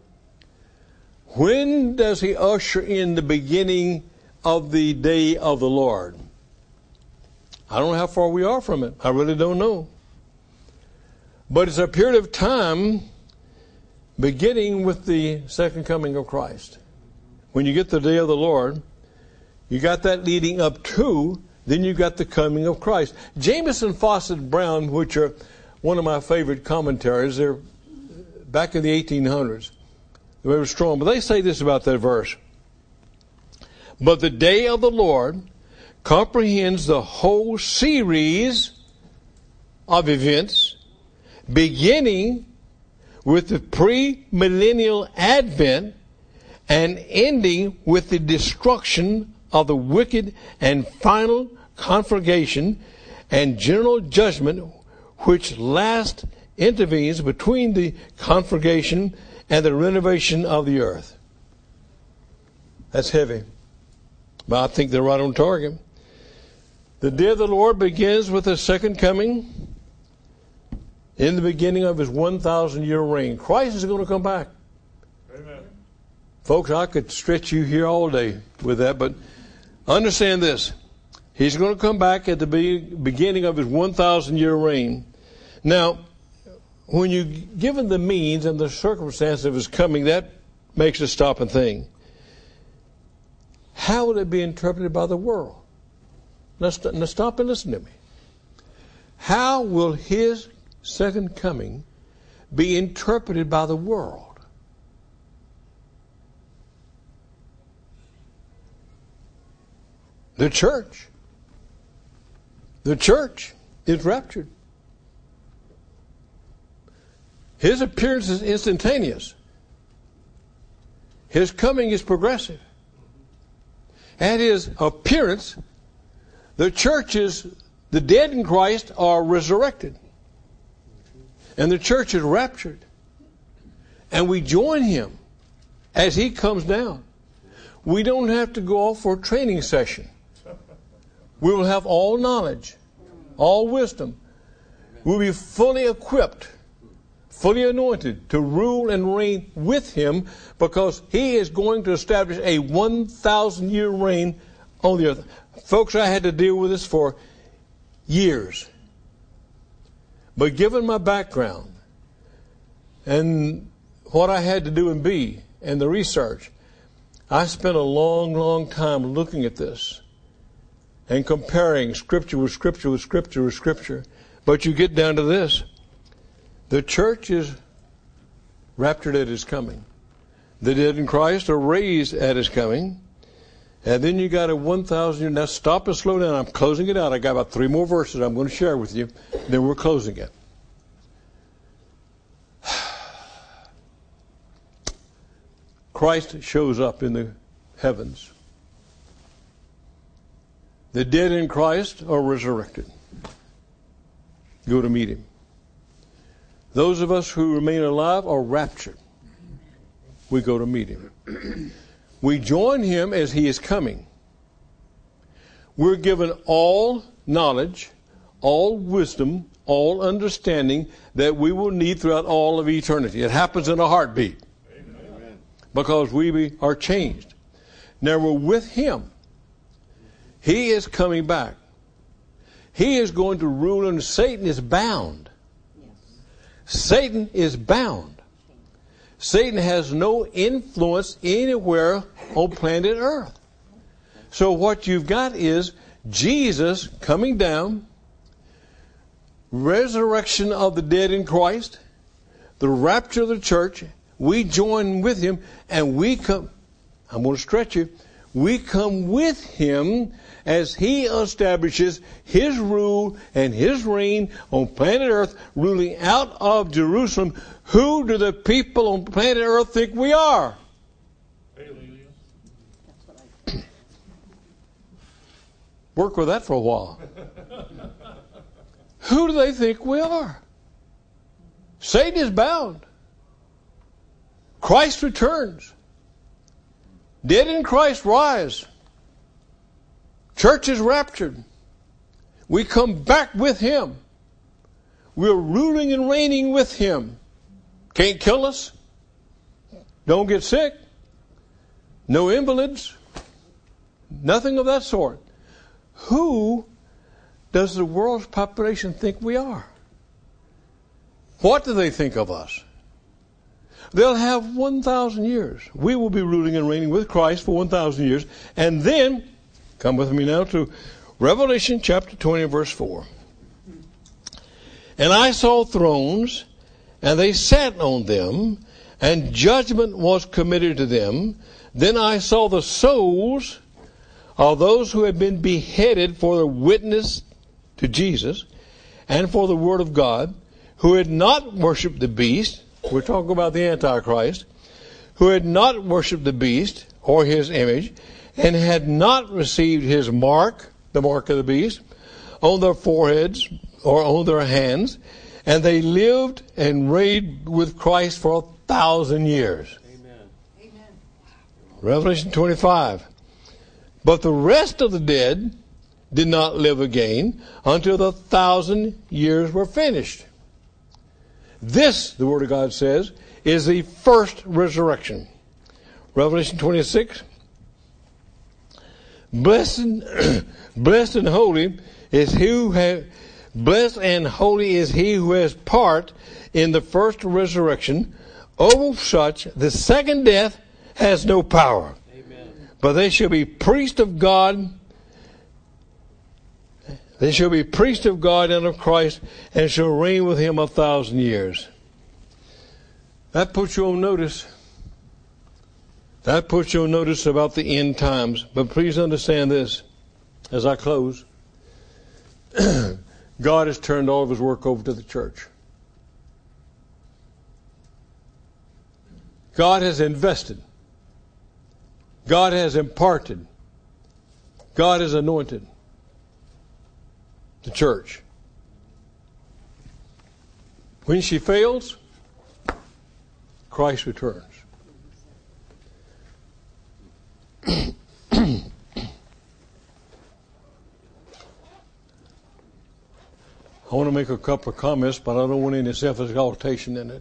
When does he usher in the beginning of the day of the Lord? I don't know how far we are from it. I really don't know. But it's a period of time beginning with the second coming of Christ. When you get the day of the Lord, you got that leading up to, then you got the coming of Christ. Jameson, Fawcett, Brown, which are one of my favorite commentaries, they're back in the eighteen hundreds. They were strong, but they say this about that verse. But the day of the Lord comprehends the whole series of events, beginning with the pre-millennial advent and ending with the destruction of the wicked and final conflagration and general judgment which last intervenes between the conflagration and the renovation of the earth. That's heavy, but I think they're right on target. The day of the Lord begins with the second coming in the beginning of his one thousand year reign. Christ is going to come back. Amen. Folks, I could stretch you here all day with that, but understand this. He's going to come back at the be- beginning of his one thousand year reign. Now, when you given the means and the circumstance of his coming, that makes us stop and think. How will it be interpreted by the world? Now, st- now stop and listen to me. How will his second coming be interpreted by the world? The church. The church is raptured. His appearance is instantaneous. His coming is progressive. At his appearance, the church is, the dead in Christ are resurrected. And the church is raptured. And we join him as he comes down. We don't have to go off for a training session. We will have all knowledge, all wisdom. We'll be fully equipped, fully anointed to rule and reign with him, because he is going to establish a one thousand year reign on the earth. Folks, I had to deal with this for years. But given my background and what I had to do and be and the research, I spent a long, long time looking at this and comparing Scripture with Scripture with Scripture with Scripture. But you get down to this. The church is raptured at his coming. The dead in Christ are raised at his coming. And then you got a one thousand year. Now stop and slow down. I'm closing it out. I got about three more verses I'm going to share with you. Then we're closing it. Christ shows up in the heavens. The dead in Christ are resurrected. Go to meet him. Those of us who remain alive are raptured. We go to meet him. We join him as he is coming. We're given all knowledge, all wisdom, all understanding that we will need throughout all of eternity. It happens in a heartbeat. Amen. Because we are changed. Now we're with him. He is coming back. He is going to rule, and Satan is bound. Yes. Satan is bound. Satan has no influence anywhere on planet Earth. So what you've got is Jesus coming down, resurrection of the dead in Christ, the rapture of the church. We join with him, and we come, I'm going to stretch you, we come with him as he establishes his rule and his reign on planet Earth, ruling out of Jerusalem. Who do the people on planet Earth think we are? Aliens. Work with that for a while. Who do they think we are? Satan is bound. Christ returns. Dead in Christ rise. Church is raptured. We come back with him. We're ruling and reigning with him. Can't kill us. Don't get sick. No invalids. Nothing of that sort. Who does the world's population think we are? What do they think of us? They'll have one thousand years. We will be ruling and reigning with Christ for one thousand years. And then, come with me now to Revelation chapter twenty, verse four. And I saw thrones, and they sat on them, and judgment was committed to them. Then I saw the souls of those who had been beheaded for the witness to Jesus and for the word of God, who had not worshipped the beast. We're talking about the Antichrist, who had not worshipped the beast or his image, and had not received his mark, the mark of the beast, on their foreheads or on their hands, and they lived and reigned with Christ for a thousand years. Amen. Amen. Revelation twenty-five. But the rest of the dead did not live again until the thousand years were finished. This, the Word of God says, is the first resurrection. Revelation twenty-six. Blessed, blessed and holy is he who, have, Blessed and holy is he who has part in the first resurrection. Over such the second death has no power. Amen. But they shall be priests of God. They shall be priests of God and of Christ, and shall reign with him a thousand years. That puts you on notice. That puts you on notice about the end times. But please understand this as I close. God has turned all of his work over to the church. God has invested. God has imparted. God has anointed the church. When she fails, Christ returns. I want to make a couple of comments, but I don't want any self-exaltation in it.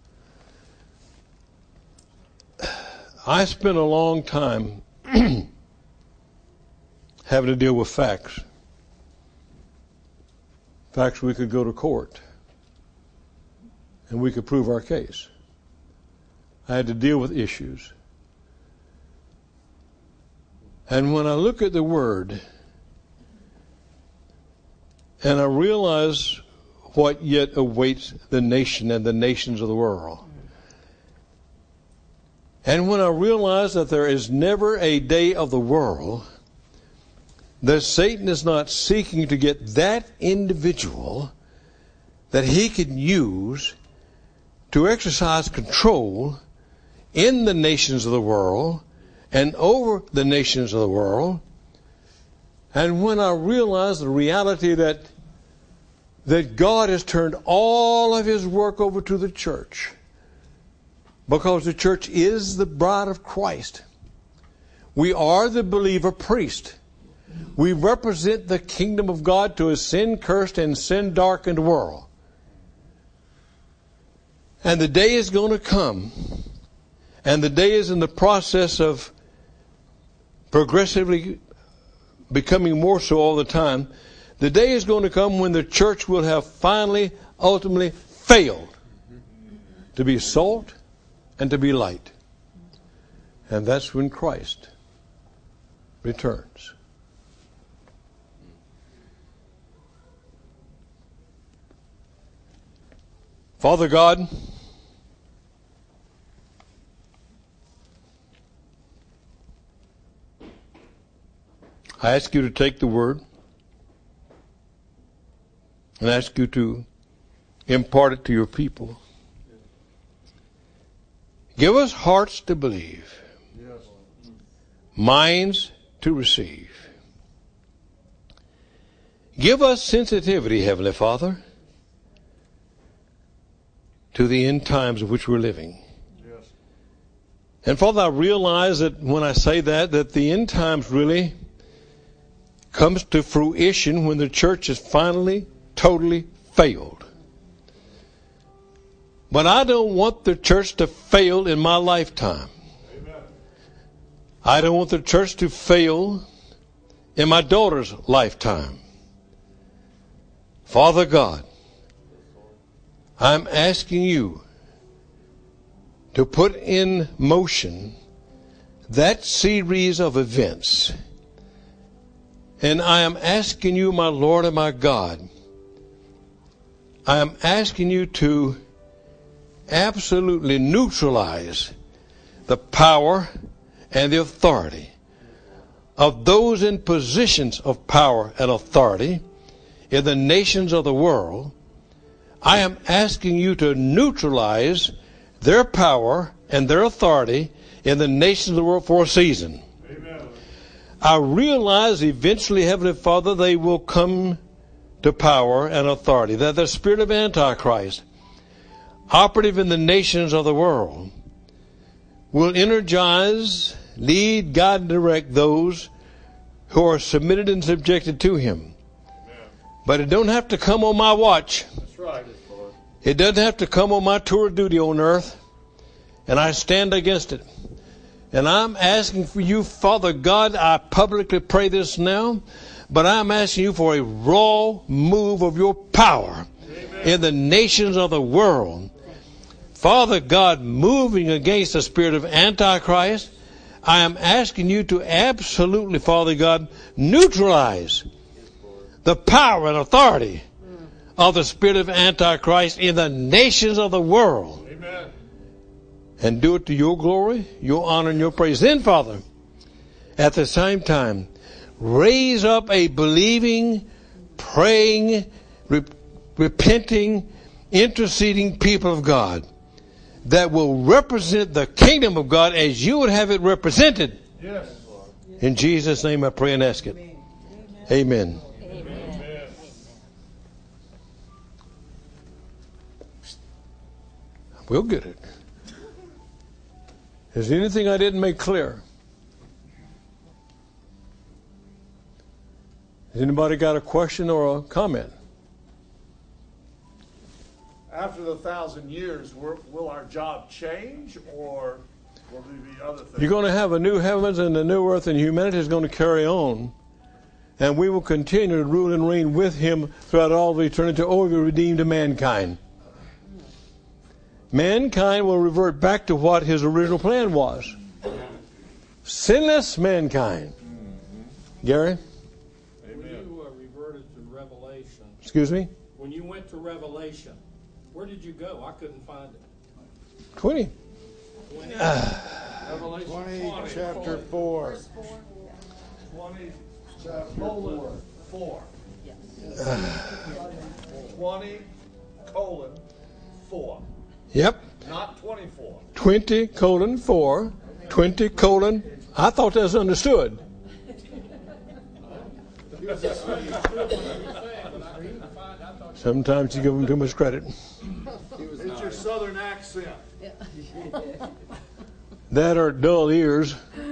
I spent a long time having to deal with facts. Facts we could go to court and we could prove our case. I had to deal with issues. And when I look at the Word and I realize what yet awaits the nation and the nations of the world, and when I realize that there is never a day of the world that Satan is not seeking to get that individual that he can use to exercise control in the nations of the world and over the nations of the world, and when I realize the reality that that God has turned all of his work over to the church, because the church is the bride of Christ. We are the believer priest. We represent the kingdom of God to a sin-cursed and sin-darkened world. And the day is going to come, and the day is in the process of progressively becoming more so all the time. The day is going to come when the church will have finally, ultimately failed to be salt and to be light. And that's when Christ returns. Father God, I ask you to take the word and ask you to impart it to your people. Give us hearts to believe, minds to receive. Give us sensitivity, Heavenly Father, to the end times of which we're living. Yes. And Father, I realize that when I say that, that the end times really comes to fruition when the church has finally, totally failed. But I don't want the church to fail in my lifetime. Amen. I don't want the church to fail in my daughter's lifetime. Father God, I'm asking you to put in motion that series of events. And I am asking you, my Lord and my God, I am asking you to absolutely neutralize the power and the authority of those in positions of power and authority in the nations of the world. I am asking you to neutralize their power and their authority in the nations of the world for a season. Amen. I realize eventually, Heavenly Father, they will come to power and authority, that the spirit of Antichrist, operative in the nations of the world, will energize, lead, guide, and direct those who are submitted and subjected to him. Amen. But it don't have to come on my watch. That's right, Lord. It doesn't have to come on my tour of duty on earth, and I stand against it. And I'm asking for you, Father God, I publicly pray this now, but I'm asking you for a raw move of your power Amen. In the nations of the world. Father God, moving against the spirit of Antichrist, I am asking you to absolutely, Father God, neutralize the power and authority of the spirit of Antichrist in the nations of the world. Amen. And do it to your glory, your honor, and your praise. Then, Father, at the same time, raise up a believing, praying, re- repenting, interceding people of God that will represent the kingdom of God as you would have it represented. Yes. In Jesus' name I pray and ask it. Amen. Amen. Amen. We'll get it. Is there anything I didn't make clear? Has anybody got a question or a comment? After the thousand years, will our job change, or will there be other things? You're going to have a new heavens and a new earth, and humanity is going to carry on. And we will continue to rule and reign with him throughout all of eternity over the redeemed of mankind. Mankind will revert back to what his original plan was. Sinless mankind. Mm-hmm. Gary? When you uh, reverted to Revelation. Excuse me? When you went to Revelation, where did you go? I couldn't find it. twenty. twenty. Uh, Revelation twenty, twenty, chapter four. twenty, chapter four. four. twenty, colon, four. Yep. Not twenty-four. twenty colon four. twenty colon. I thought that was understood. Sometimes you give them too much credit. It's your southern accent. That or dull ears.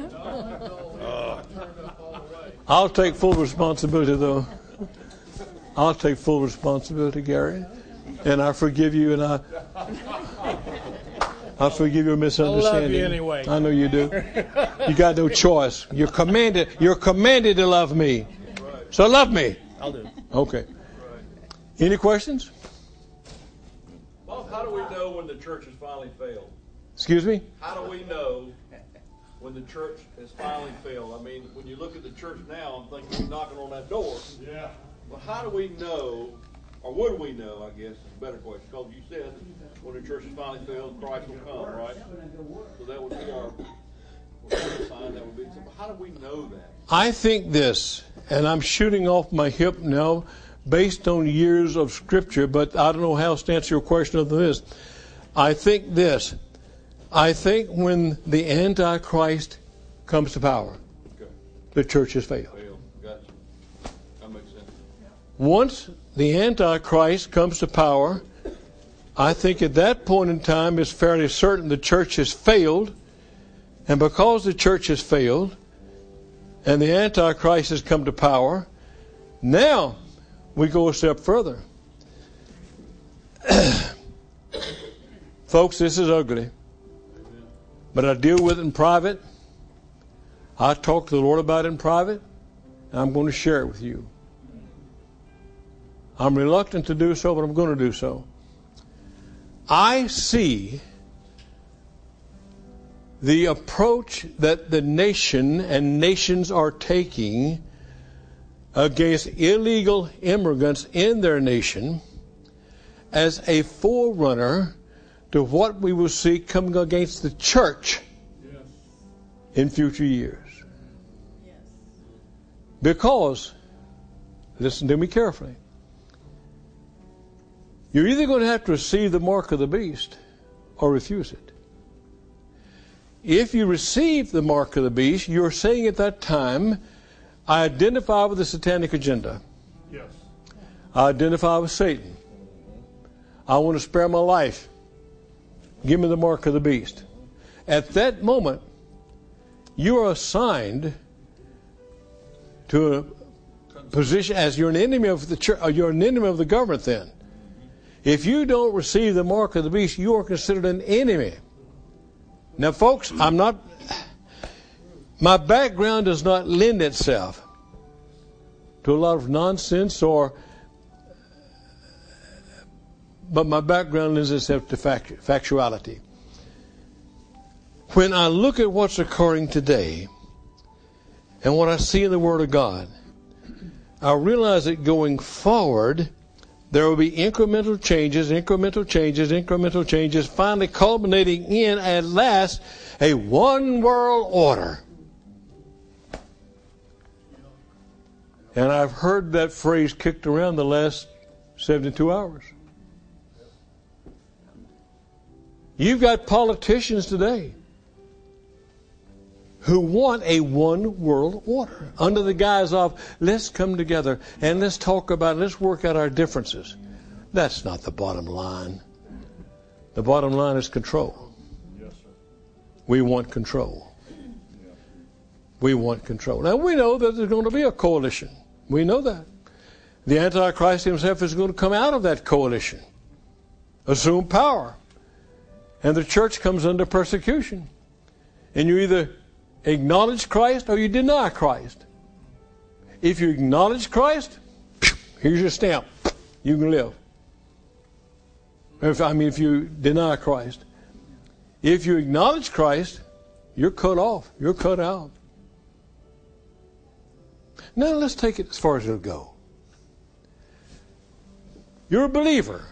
I'll take full responsibility, though. I'll take full responsibility, Gary. And I forgive you, and I I forgive your misunderstanding. I love you anyway. I know you do. You got no choice. You're commanded. You're commanded to love me. So love me. I'll do. Okay. Any questions? Well, how do we know when the church has finally failed? Excuse me? How do we know when the church has finally failed? I mean, when you look at the church now, I'm thinking we're knocking on that door. Yeah. Well, how do we know, or would we know, I guess, is a better question, because you said when the church has finally failed, Christ will come, right? So that would be our sign, that would be, so how do we know that? I think this, and I'm shooting off my hip now based on years of Scripture, but I don't know how else to answer your question other than this. I think this. I think when the Antichrist comes to power, okay, the church has failed. Failed. Gotcha. That makes sense. Once the Antichrist comes to power, I think at that point in time it's fairly certain the church has failed. And because the church has failed and the Antichrist has come to power, now we go a step further. Folks, this is ugly. But I deal with it in private. I talk to the Lord about it in private. And I'm going to share it with you. I'm reluctant to do so, but I'm going to do so. I see the approach that the nation and nations are taking against illegal immigrants in their nation as a forerunner to what we will see coming against the church yes. in future years. Yes. Because, listen to me carefully, you're either going to have to receive the mark of the beast or refuse it. If you receive the mark of the beast, you're saying at that time, I identify with the satanic agenda. Yes. I identify with Satan. I want to spare my life. Give me the mark of the beast. At that moment, you are assigned to a position as you're an enemy of the church, or you're an enemy of the government then. If you don't receive the mark of the beast, you are considered an enemy. Now, folks, I'm not, My background does not lend itself to a lot of nonsense, or, but my background lends itself to fact, factuality. When I look at what's occurring today and what I see in the Word of God, I realize that going forward, there will be incremental changes, incremental changes, incremental changes, finally culminating in, at last, a one world order. And I've heard that phrase kicked around the last seventy-two hours. You've got politicians today who want a one world order under the guise of, let's come together and let's talk about it, let's work out our differences. That's not the bottom line. The bottom line is control. Yes, sir. We want control. We want control. Now we know that there's going to be a coalition. We know that. The Antichrist himself is going to come out of that coalition, assume power, and the church comes under persecution. And you either acknowledge Christ or you deny Christ. If you acknowledge Christ, here's your stamp. You can live. If, I mean, if you deny Christ. If you acknowledge Christ, you're cut off. You're cut out. Now let's take it as far as it'll go. You're a believer.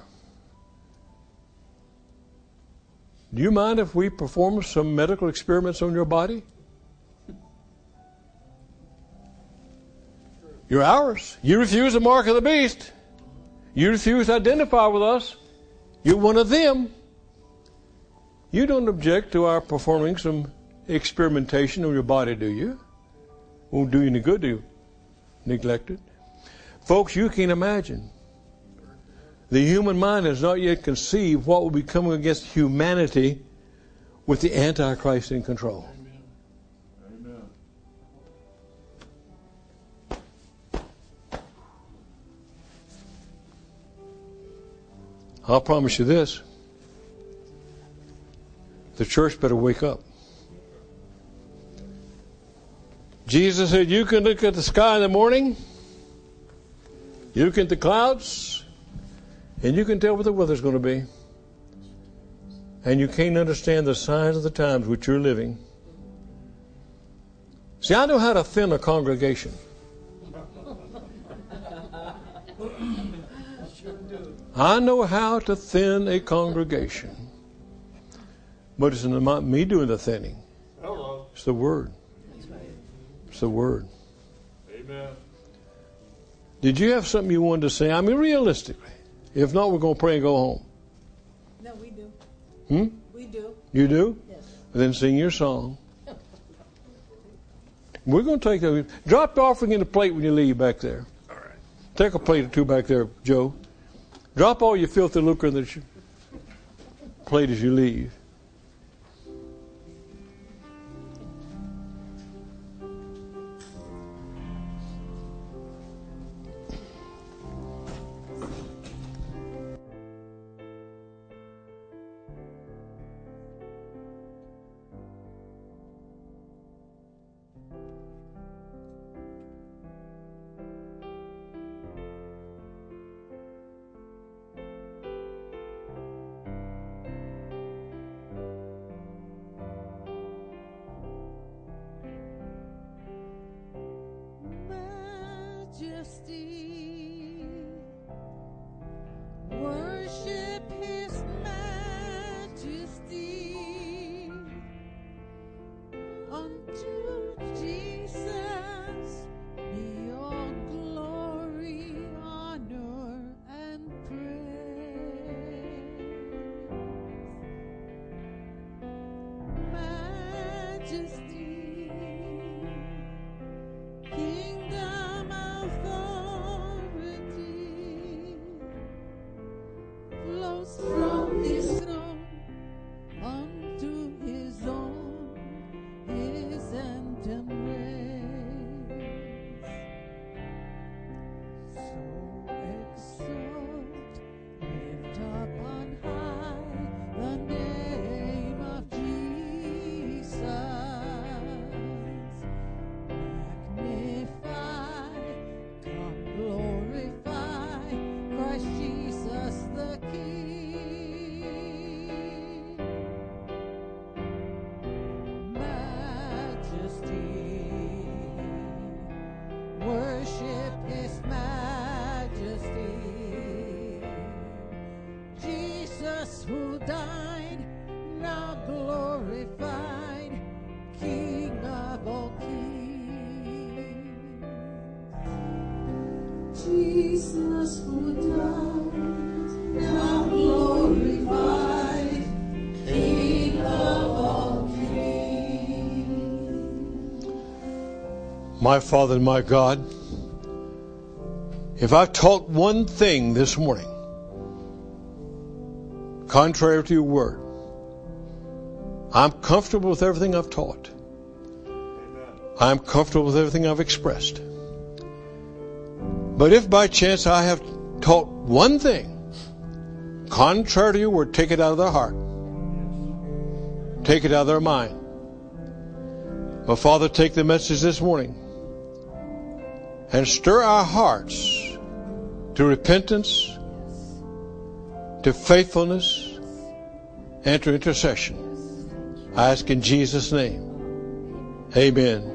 Do you mind if we perform some medical experiments on your body? You're ours. You refuse the mark of the beast. You refuse to identify with us. You're one of them. You don't object to our performing some experimentation on your body, do you? Won't do you any good, do you? Neglect it. Folks, you can imagine. The human mind has not yet conceived what will be coming against humanity with the Antichrist in control. Amen. I'll promise you this. The church better wake up. Jesus said, you can look at the sky in the morning, you look at the clouds, and you can tell what the weather's going to be. And you can't understand the signs of the times which you're living. See, I know how to thin a congregation. I know how to thin a congregation. But it's not me doing the thinning. Hello. It's the Word. It's the Word. Amen. Did you have something you wanted to say? I mean, realistically. If not, we're going to pray and go home. No, we do. Hmm? We do. You do? Yes. Then sing your song. We're going to take a drop the offering in the plate when you leave back there. All right. Take a plate or two back there, Joe. Drop all your filthy lucre in the plate as you leave. Majesty, worship His majesty. Unto Jesus be all glory, honor, and praise. Majesty, kingdom, authority, worship His majesty. Jesus who died, now glorified, King of all kings. Jesus who died, now glorified, King of all kings. My Father and my God, if I've taught one thing this morning, contrary to your word, I'm comfortable with everything I've taught. I'm comfortable with everything I've expressed. But if by chance I have taught one thing contrary to your word, take it out of their heart. Take it out of their mind. But Father, take the message this morning and stir our hearts to repentance, to faithfulness, and to intercession. I ask in Jesus' name. Amen.